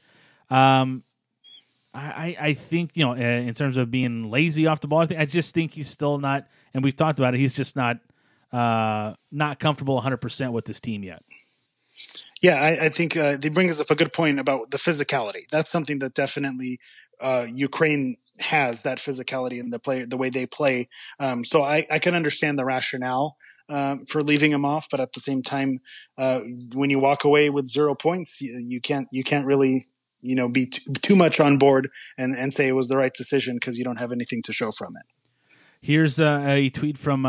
I think, in terms of being lazy off the ball, I just think he's still not, and we've talked about it, he's just not comfortable 100% with this team yet. Yeah, I think they bring us up a good point about the physicality. That's something that definitely Ukraine has, that physicality in the way they play. So I can understand the rationale for leaving him off, but at the same time, when you walk away with 0 points, you can't really be too much on board and say it was the right decision, because you don't have anything to show from it. Here's a tweet from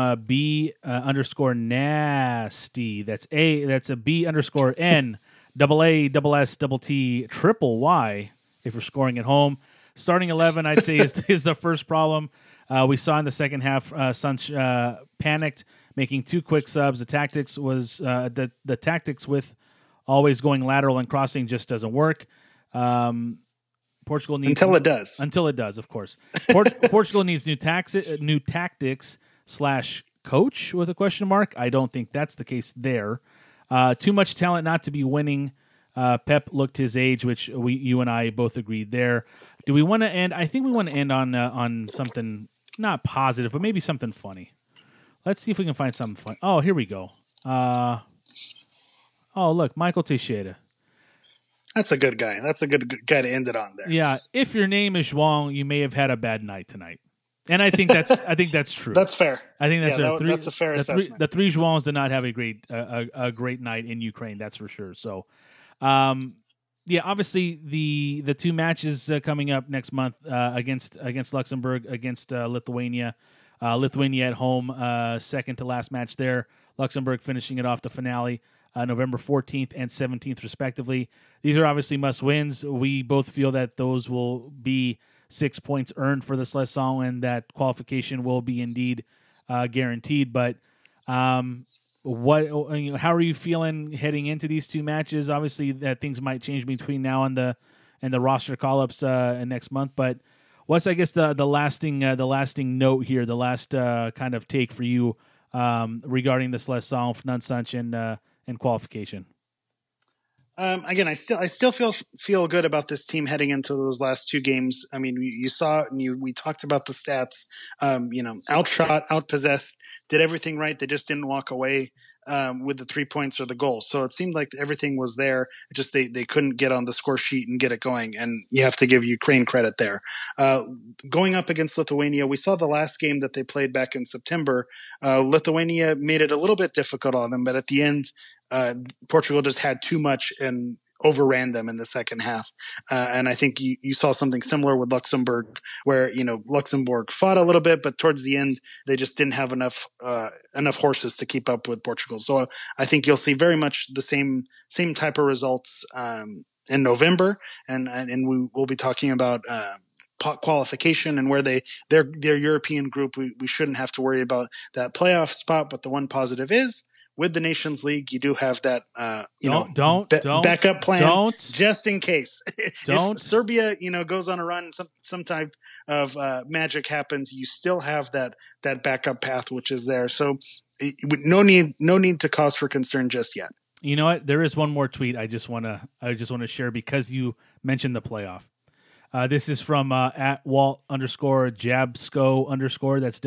B_nasty. That's a B_N AA_SST Y if you're scoring at home. Starting 11, I'd say is the first problem. We saw in the second half, Suns panicked, making 2 quick subs. The tactics was the tactics with always going lateral and crossing just doesn't work. Portugal needs until it does, of course. Portugal needs new tactics / coach with a question mark. I don't think that's the case there. Too much talent not to be winning. Pep looked his age, which you and I both agreed there. Do we want to end? I think we want to end on something not positive, but maybe something funny. Let's see if we can find something fun. Oh, here we go. Oh, look, Michael Teixeira. That's a good guy. That's a good guy to end it on there. Yeah, if your name is Zhuang, you may have had a bad night tonight. And I think that's true. That's fair. I think that's that's a fair assessment. The three Zhuangs did not have a great night in Ukraine, that's for sure. So, obviously the two matches coming up next month against Luxembourg, against Lithuania. Lithuania at home, second to last match there. Luxembourg finishing it off the finale. November 14th and 17th, respectively. These are obviously must-wins. We both feel that those will be 6 points earned for the Slesson, and that qualification will be indeed guaranteed. But how are you feeling heading into these two matches? Obviously, that things might change between now and the roster call-ups next month. But what's, I guess, the lasting note here, the last kind of take for you regarding the Slesson, Fnunsanch, and qualification? Again, I still feel good about this team heading into those last two games. I mean, you saw it, and we talked about the stats. Outshot, outpossessed, did everything right. They just didn't walk away with the 3 points or the goal. So it seemed like everything was there. It just they couldn't get on the score sheet and get it going. And you have to give Ukraine credit there. Going up against Lithuania, we saw the last game that they played back in September. Lithuania made it a little bit difficult on them, but at the end, Portugal just had too much and overran them in the second half. And I think you saw something similar with Luxembourg, where, Luxembourg fought a little bit, but towards the end, they just didn't have enough horses to keep up with Portugal. So I think you'll see very much the same type of results in November. And we will be talking about qualification and where their European group. We shouldn't have to worry about that playoff spot, but the one positive is, with the Nations League, you do have that backup plan just in case. If Serbia, goes on a run, some type of magic happens, you still have that backup path, which is there. So no need to cause for concern just yet. You know what? There is one more tweet I just want to share because you mentioned the playoff. This is from at Walt_Jabsco_. That's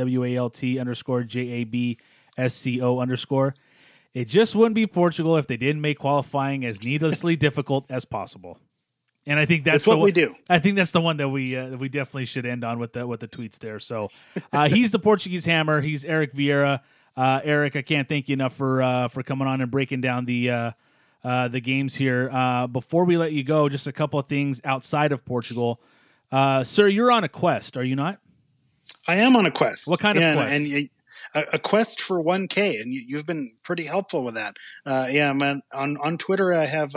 WALT_JABSCO_. It just wouldn't be Portugal if they didn't make qualifying as needlessly difficult as possible. And I think that's what we do. I think that's the one that we definitely should end on with the tweets there. So he's the Portuguese Hammer. He's Eric Vieira. Eric, I can't thank you enough for coming on and breaking down the games here. Before we let you go, just a couple of things outside of Portugal. Sir, you're on a quest, are you not? I am on a quest. What kind of quest? And a quest for 1K, and you've been pretty helpful with that. Man, on Twitter, I have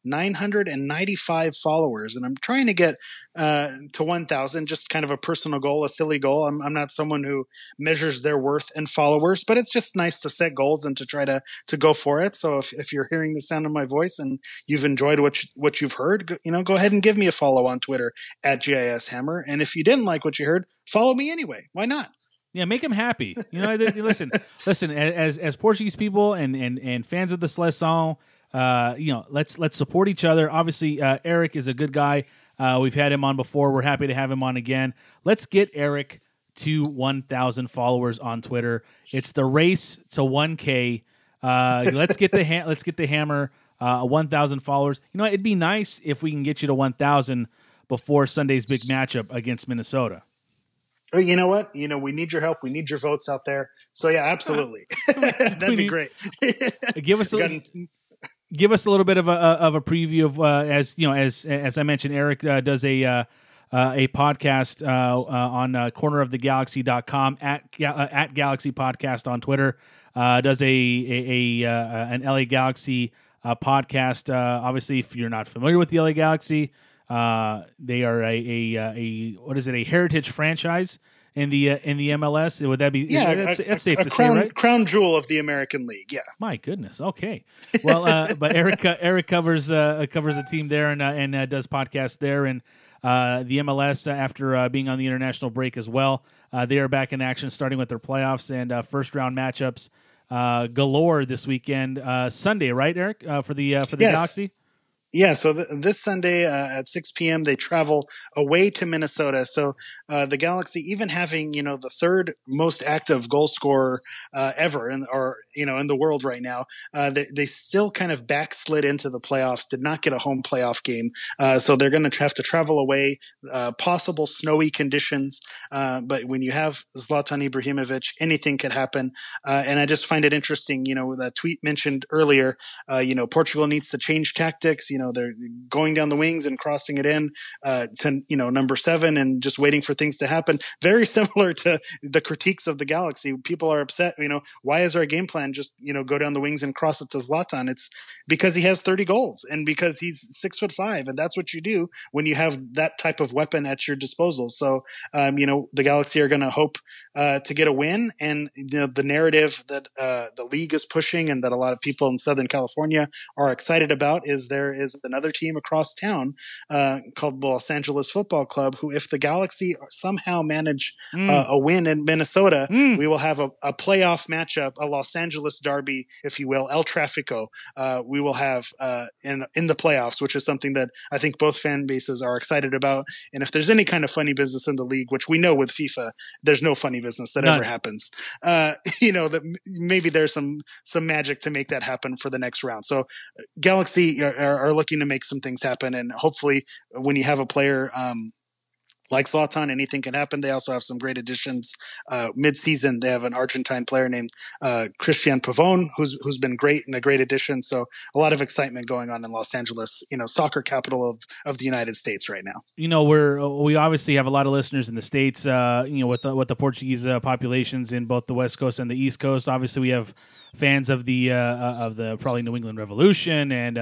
995 followers, and I'm trying to get to 1,000. Just kind of a personal goal, a silly goal. I'm not someone who measures their worth in followers, but it's just nice to set goals and to try to go for it. So if you're hearing the sound of my voice and you've enjoyed what you've heard, go ahead and give me a follow on Twitter at GISHammer. And if you didn't like what you heard, follow me anyway. Why not? Yeah, make him happy. Listen. As Portuguese people and fans of the Slesson, let's support each other. Obviously, Eric is a good guy. We've had him on before. We're happy to have him on again. Let's get Eric to 1,000 followers on Twitter. It's the race to 1K. Let's get the Hammer 1,000 followers. It'd be nice if we can get you to 1,000 before Sunday's big matchup against Minnesota. You know what? We need your help. We need your votes out there. So yeah, absolutely. That'd be great. Give us a little bit of a preview of as I mentioned, Eric does a podcast on cornerofthegalaxy.com at Galaxy Podcast on Twitter. Does an LA Galaxy podcast. Obviously, if you're not familiar with the LA Galaxy, they are a heritage franchise in the MLS. Would that be? Yeah, that's safe to say, right? Crown jewel of the American League. Yeah. My goodness. Okay. Well, but Eric covers a team there and does podcasts there, and the MLS after being on the international break as well. They are back in action, starting with their playoffs and first round matchups galore this weekend. Sunday, right, Eric? For the Galaxy. Yeah, so this Sunday at 6 p.m. they travel away to Minnesota. So the Galaxy, even having the third most active goal scorer ever in in the world right now. They still kind of backslid into the playoffs, did not get a home playoff game. So they're going to have to travel away, possible snowy conditions. But when you have Zlatan Ibrahimovic, anything could happen. And I just find it interesting, that tweet mentioned earlier, Portugal needs to change tactics. They're going down the wings and crossing it in to, number 7 and just waiting for things to happen. Very similar to the critiques of the Galaxy. People are upset, why is our game plan just, go down the wings and cross it to Zlatan? It's because he has 30 goals and because he's 6'5", and that's what you do when you have that type of weapon at your disposal. So, the Galaxy are going to hope to get a win, and the narrative that the league is pushing and that a lot of people in Southern California are excited about is there is another team across town called the Los Angeles Football Club, who, if the Galaxy somehow manage a win in Minnesota, we will have a playoff matchup, a Los Angeles derby, if you will, El Tráfico. We will have in the playoffs, which is something that I think both fan bases are excited about. And if there's any kind of funny business in the league, which we know with FIFA, there's no funny business that ever happens. That maybe there's some magic to make that happen for the next round. So Galaxy are looking to make some things happen, and hopefully when you have a player like Zlatan, anything can happen. They also have some great additions. Mid-season, they have an Argentine player named Christian Pavón, who's been great and a great addition. So a lot of excitement going on in Los Angeles, soccer capital of the United States right now. We obviously have a lot of listeners in the States, with the Portuguese populations in both the West Coast and the East Coast. Obviously, we have fans of the probably New England Revolution and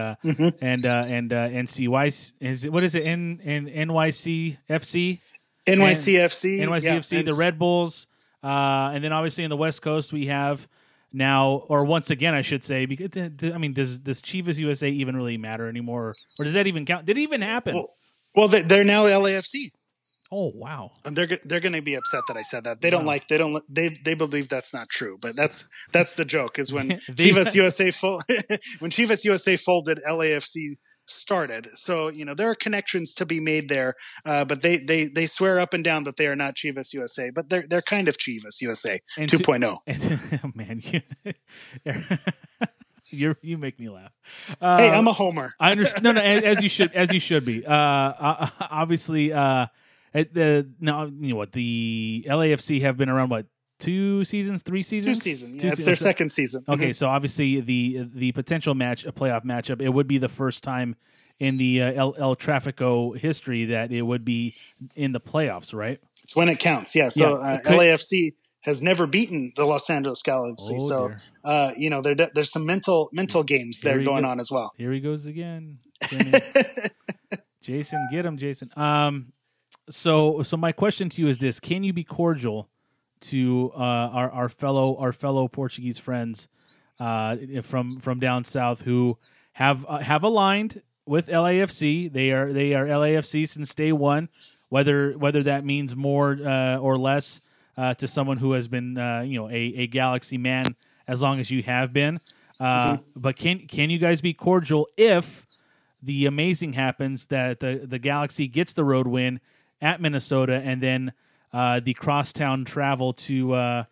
NCY. What is it? NYCFC. NYCFC, the Red Bulls, and then obviously in the West Coast we have now, or once again I should say, because does Chivas USA even really matter anymore, or does that even count? Did it even happen? Well, they're now LAFC. Oh wow! And they're going to be upset that I said that. They believe that's not true, but that's the joke. Is when Chivas USA folded, LAFC started. So there are connections to be made there, but they swear up and down that they are not Chivas USA, but they're kind of Chivas USA 2.0. Man, you make me laugh. Hey, I'm a homer. I understand. No, as you should be. Obviously, the LAFC have been around 2 seasons, 3 seasons? 2 seasons. Yeah, it's their second season. Okay, so obviously the potential match, a playoff matchup, it would be the first time in the El Tráfico history that it would be in the playoffs, right? It's when it counts. Yeah. So LAFC has never beaten the Los Angeles Galaxy. There's some mental games there going on as well. Here he goes again. Jason, get him, Jason. So my question to you is this: can you be cordial to our fellow Portuguese friends from down south who have aligned with LAFC? They are LAFC since day one. Whether that means more or less to someone who has been a Galaxy man as long as you have been. But can you guys be cordial if the amazing happens that the Galaxy gets the road win at Minnesota, and then the crosstown travel to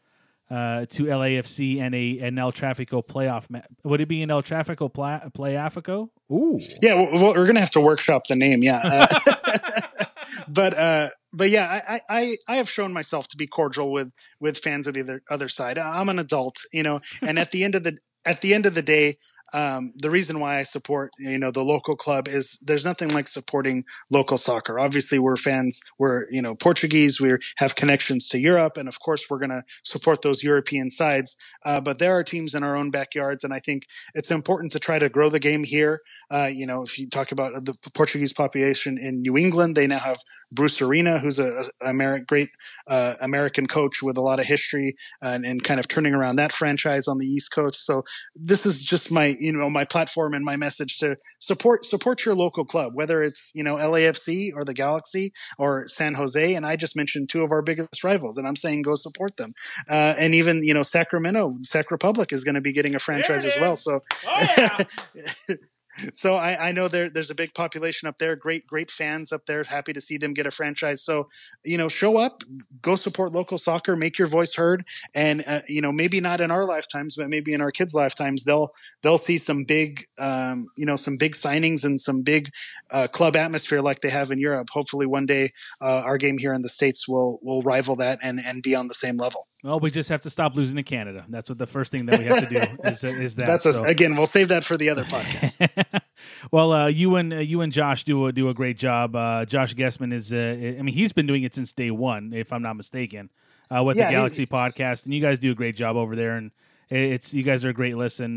LAFC and an El Tráfico playoff match? Would it be an El Tráfico playoff? Ooh, yeah. Well, we're gonna have to workshop the name, yeah. But yeah, I have shown myself to be cordial with fans of the other side. I'm an adult, and at the end of the day. The reason why I support, the local club is there's nothing like supporting local soccer. Obviously, we're fans. We're, Portuguese. We have connections to Europe. And of course, we're going to support those European sides. But there are teams in our own backyards. And I think it's important to try to grow the game here. If you talk about the Portuguese population in New England, they now have Bruce Arena, who's a great American coach with a lot of history and kind of turning around that franchise on the East Coast. So this is just my platform and my message to support your local club, whether it's, LAFC or the Galaxy or San Jose. And I just mentioned 2 of our biggest rivals, and I'm saying go support them. And even, Sacramento, Sac Republic is going to be getting a franchise as well. So So I know there's a big population up there, great fans up there, happy to see them get a franchise. So, show up, go support local soccer, make your voice heard. And, maybe not in our lifetimes, but maybe in our kids' lifetimes, they'll see some big, some big signings and some big club atmosphere like they have in Europe. Hopefully one day our game here in the States will rival that and be on the same level. Well, we just have to stop losing to Canada. That's what the first thing that we have to do is that. Again, we'll save that for the other podcast. Well, you and Josh do a great job. Josh Guessman is, he's been doing it since day one, if I'm not mistaken, with the Galaxy podcast, and you guys do a great job over there. And you guys are a great listen.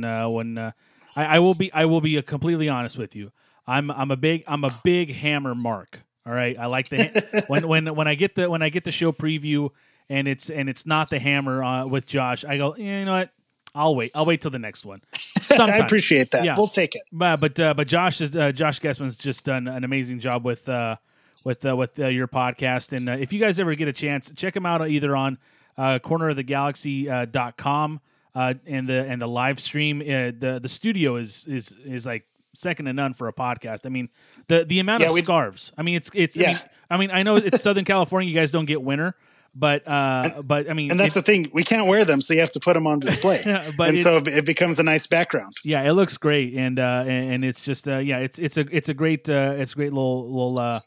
I will be completely honest with you. I'm a big Hammer mark. All right, I like when I get the show preview. And it's not the Hammer with Josh. I go, you know what? I'll wait till the next one. I appreciate that. Yeah. We'll take it. But Josh Guessman's just done an amazing job with your podcast. And if you guys ever get a chance, check him out either on cornerofthegalaxy.com and the live stream. The studio is like second to none for a podcast. I mean, the amount of scarves. I mean, it's. Yeah. I know it's Southern California. You guys don't get winter. But I mean, and that's the thing, we can't wear them, so you have to put them on display. And so it becomes a nice background. Yeah, it looks great, and it's just it's a great little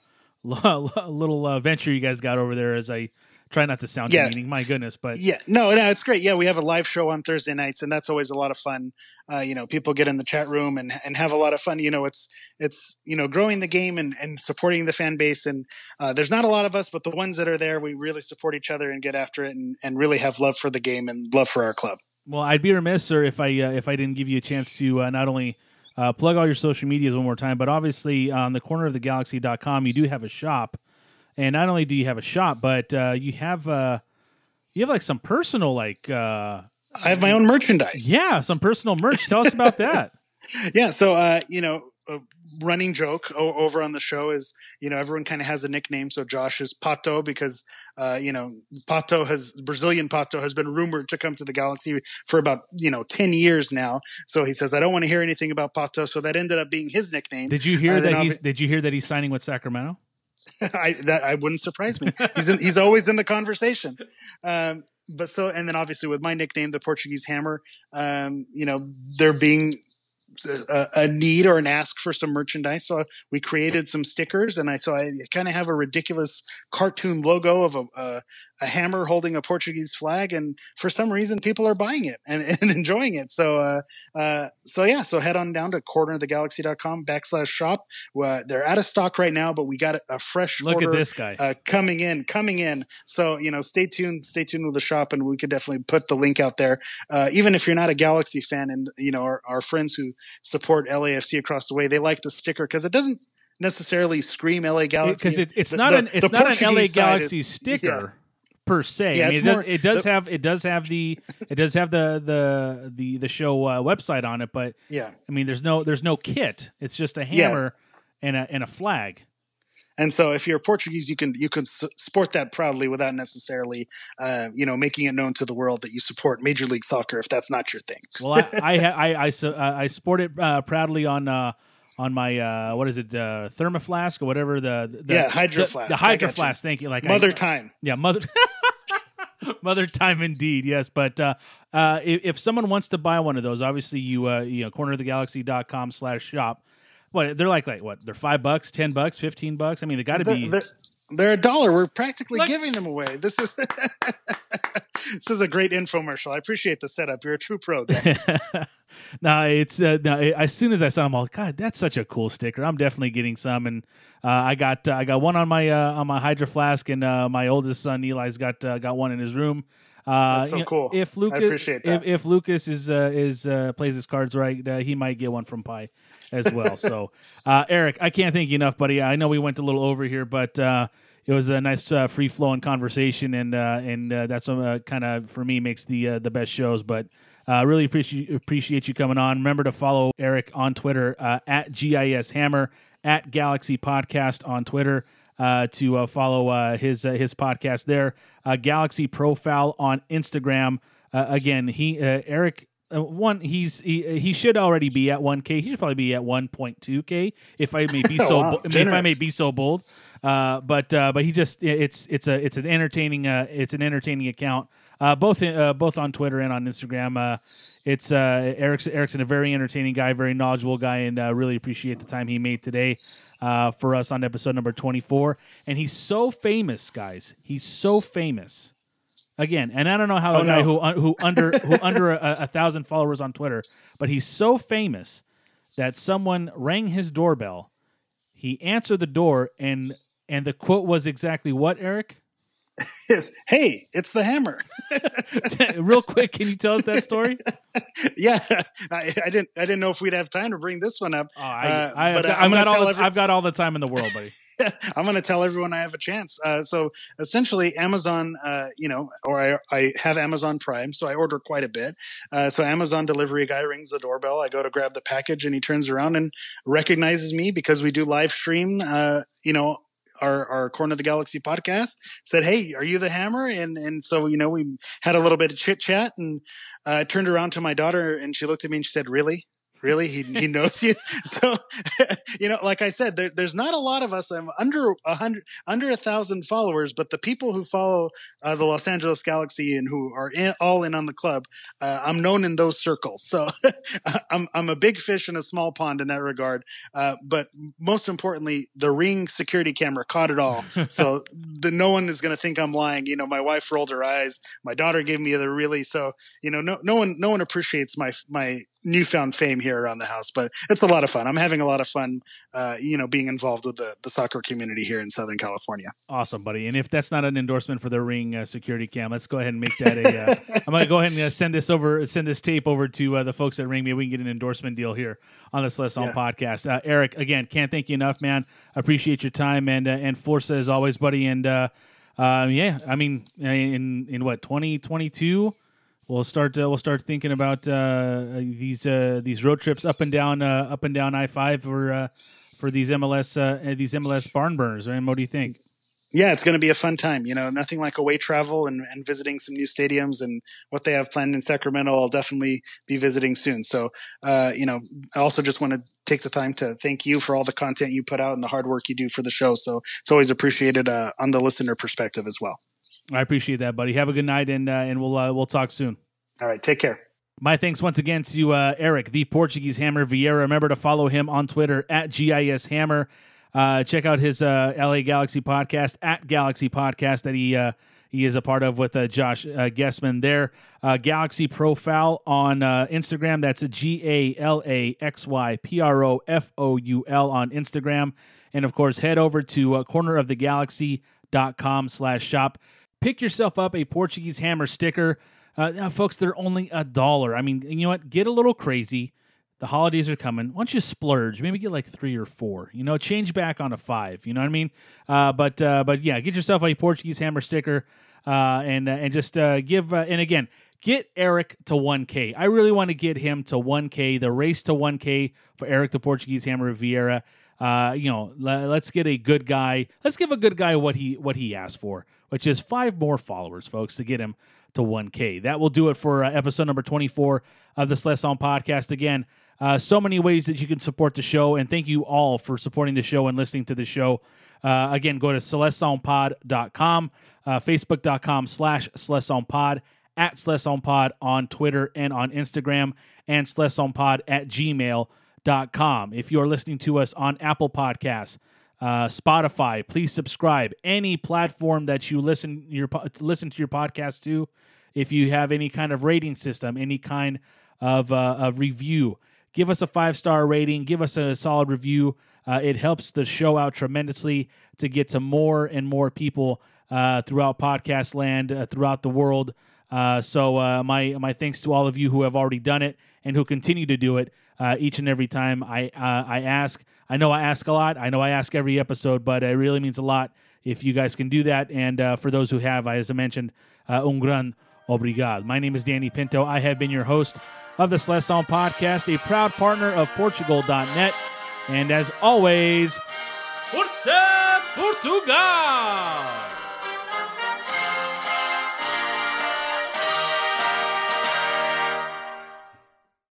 venture you guys got over there. As I try not to sound demeaning, my goodness, but no, it's great. Yeah, we have a live show on Thursday nights, and that's always a lot of fun. People get in the chat room and have a lot of fun. It's growing the game and supporting the fan base. And there's not a lot of us, but the ones that are there, we really support each other and get after it and really have love for the game and love for our club. Well, I'd be remiss, sir, if I didn't give you a chance to not only plug all your social medias one more time, but obviously on the cornerofthegalaxy.com, you do have a shop. And not only do you have a shop, but you have like some personal I have my own merchandise. Yeah, some personal merch. Tell us about that. Yeah, so a running joke over on the show is everyone kind of has a nickname. So Josh is Pato because Brazilian Pato has been rumored to come to the Galaxy for about 10 years now. So he says I don't want to hear anything about Pato. So that ended up being his nickname. Did you hear Did you hear that he's signing with Sacramento? I wouldn't surprise me. He's always in the conversation. But and then obviously with my nickname, the Portuguese Hammer, there being a need or an ask for some merchandise. So we created some stickers, and I kind of have a ridiculous cartoon logo of a hammer holding a Portuguese flag, and for some reason people are buying it and enjoying it. So head on down to cornerofthegalaxy.com/shop. They're out of stock right now, but we got a fresh look order, at this guy coming in. So stay tuned with the shop, and we could definitely put the link out there. Even if you're not a Galaxy fan, and our friends who support LAFC across the way, they like the sticker because it doesn't necessarily scream LA Galaxy because it's not an LA Galaxy sticker. Yeah. Per se, yeah, it does have the show website on it, but I mean there's no kit. It's just a hammer and a flag. And so if you're Portuguese, you can sport that proudly without necessarily making it known to the world that you support Major League Soccer if that's not your thing. Well, I sport it proudly on my what is it, Thermoflask or whatever the Hydro Flask. The Hydro Flask. Thank you. Mother Time. Yeah, Mother Time indeed. Yes, but if someone wants to buy one of those, obviously you cornerofthegalaxy.com/shop. What they're like what? They're $5, $10, $15. I mean, they got to be. They're $1. We're practically giving them away. This is a great infomercial. I appreciate the setup. You're a true pro. No, it's as soon as I saw them, all, God, that's such a cool sticker. I'm definitely getting some, and I got one on my Hydro Flask, and my oldest son Eli's got one in his room. That's so cool. If Lucas, I appreciate that. If Lucas is plays his cards right, he might get one from Pi as well. So, Eric, I can't thank you enough, buddy. I know we went a little over here, but it was a nice free flowing conversation, and that's what kind of for me makes the best shows. But really appreciate you coming on. Remember to follow Eric on Twitter at GIS Hammer, at Galaxy Podcast on Twitter. To follow his podcast there, Galaxy Profile on Instagram. Again, Eric one, he should already be at 1K. He should probably be at 1.2K if I may be Wow, if I may be so bold. But he just it's an entertaining account both on Twitter and on Instagram. It's Eric's a very entertaining guy, very knowledgeable guy, and really appreciate the time he made today for us on episode number 24. And he's so famous, guys. He's so famous. Again, and I don't know how a guy who under 1,000 followers on Twitter, but he's so famous that someone rang his doorbell. He answered the door, and the quote was exactly what, Eric? Yes. Hey, it's the Hammer. Real quick, can you tell us that story? Yeah, I didn't know if we'd have time to bring this one up. I've got all the time in the world, buddy. I'm going to tell everyone I have a chance. So essentially, Amazon, or I have Amazon Prime, so I order quite a bit. So Amazon delivery guy rings the doorbell. I go to grab the package, and he turns around and recognizes me because we do live stream. Our Corner of the Galaxy podcast. Said, "Hey, are you the Hammer?" And so we had a little bit of chit chat, and I turned around to my daughter, and she looked at me and she said, "Really? Really? He knows you?" So, like I said, there's not a lot of us. I'm under 1,000 followers, but the people who follow the Los Angeles Galaxy and who are all in on the club, I'm known in those circles. So I'm a big fish in a small pond in that regard. But most importantly, the Ring security camera caught it all. So no one is going to think I'm lying. My wife rolled her eyes. My daughter gave me the really. So no one appreciates my newfound fame here around the house, but it's a lot of fun. I'm having a lot of fun, being involved with the soccer community here in Southern California. Awesome, buddy. And if that's not an endorsement for the Ring security cam, let's go ahead and make that I'm going to go ahead and send this tape over to the folks at Ring. Maybe we can get an endorsement deal here on the Celeste On podcast. Eric, again, can't thank you enough, man. Appreciate your time and Forza as always, buddy. And I mean, in what 2022. We'll start thinking about these road trips up and down I-5 for these MLS barn burners. Right? What do you think? Yeah, it's going to be a fun time. Nothing like away travel and visiting some new stadiums, and what they have planned in Sacramento, I'll definitely be visiting soon. So, I also just want to take the time to thank you for all the content you put out and the hard work you do for the show. So it's always appreciated on the listener perspective as well. I appreciate that, buddy. Have a good night, and we'll talk soon. All right, take care. My thanks once again to Eric, the Portuguese Hammer Vieira. Remember to follow him on Twitter at GISHammer. Check out his LA Galaxy podcast at Galaxy Podcast that he is a part of with Josh Guessman there. Galaxy Profile on Instagram. That's a GALAXYPROFOUL on Instagram. And, of course, head over to cornerofthegalaxy.com/shop. Pick yourself up a Portuguese Hammer sticker. Folks, they're only $1. I mean, you know what? Get a little crazy. The holidays are coming. Why don't you splurge? Maybe get like 3 or 4. Change back on a 5. You know what I mean? But yeah, get yourself a Portuguese Hammer sticker, and just give. And again, get Eric to 1K. I really want to get him to 1K. The race to 1K for Eric, the Portuguese Hammer Vieira. Let's get a good guy. Let's give a good guy what he asked for, which is 5 more followers, folks, to get him to 1K. That will do it for episode number 24 of the Celeste On podcast. Again, so many ways that you can support the show, and thank you all for supporting the show and listening to the show. Again, go to CelesteOnPod.com, Facebook.com/CelesteOnPod, at CelesteOnPod on Twitter and on Instagram, and CelesteOnPod@gmail.com. If you are listening to us on Apple Podcasts, Spotify, please subscribe. Any platform that you listen to your podcast to, if you have any kind of rating system, any kind of review, give us a 5-star rating, give us a solid review. It helps the show out tremendously to get to more and more people throughout podcast land, throughout the world. So my thanks to all of you who have already done it and who continue to do it each and every time I ask. I know I ask a lot. I know I ask every episode, but it really means a lot if you guys can do that. And for those who have, as I mentioned, un gran obrigado. My name is Danny Pinto. I have been your host of the Celeste On podcast, a proud partner of Portugal.net. And as always, Força Portugal!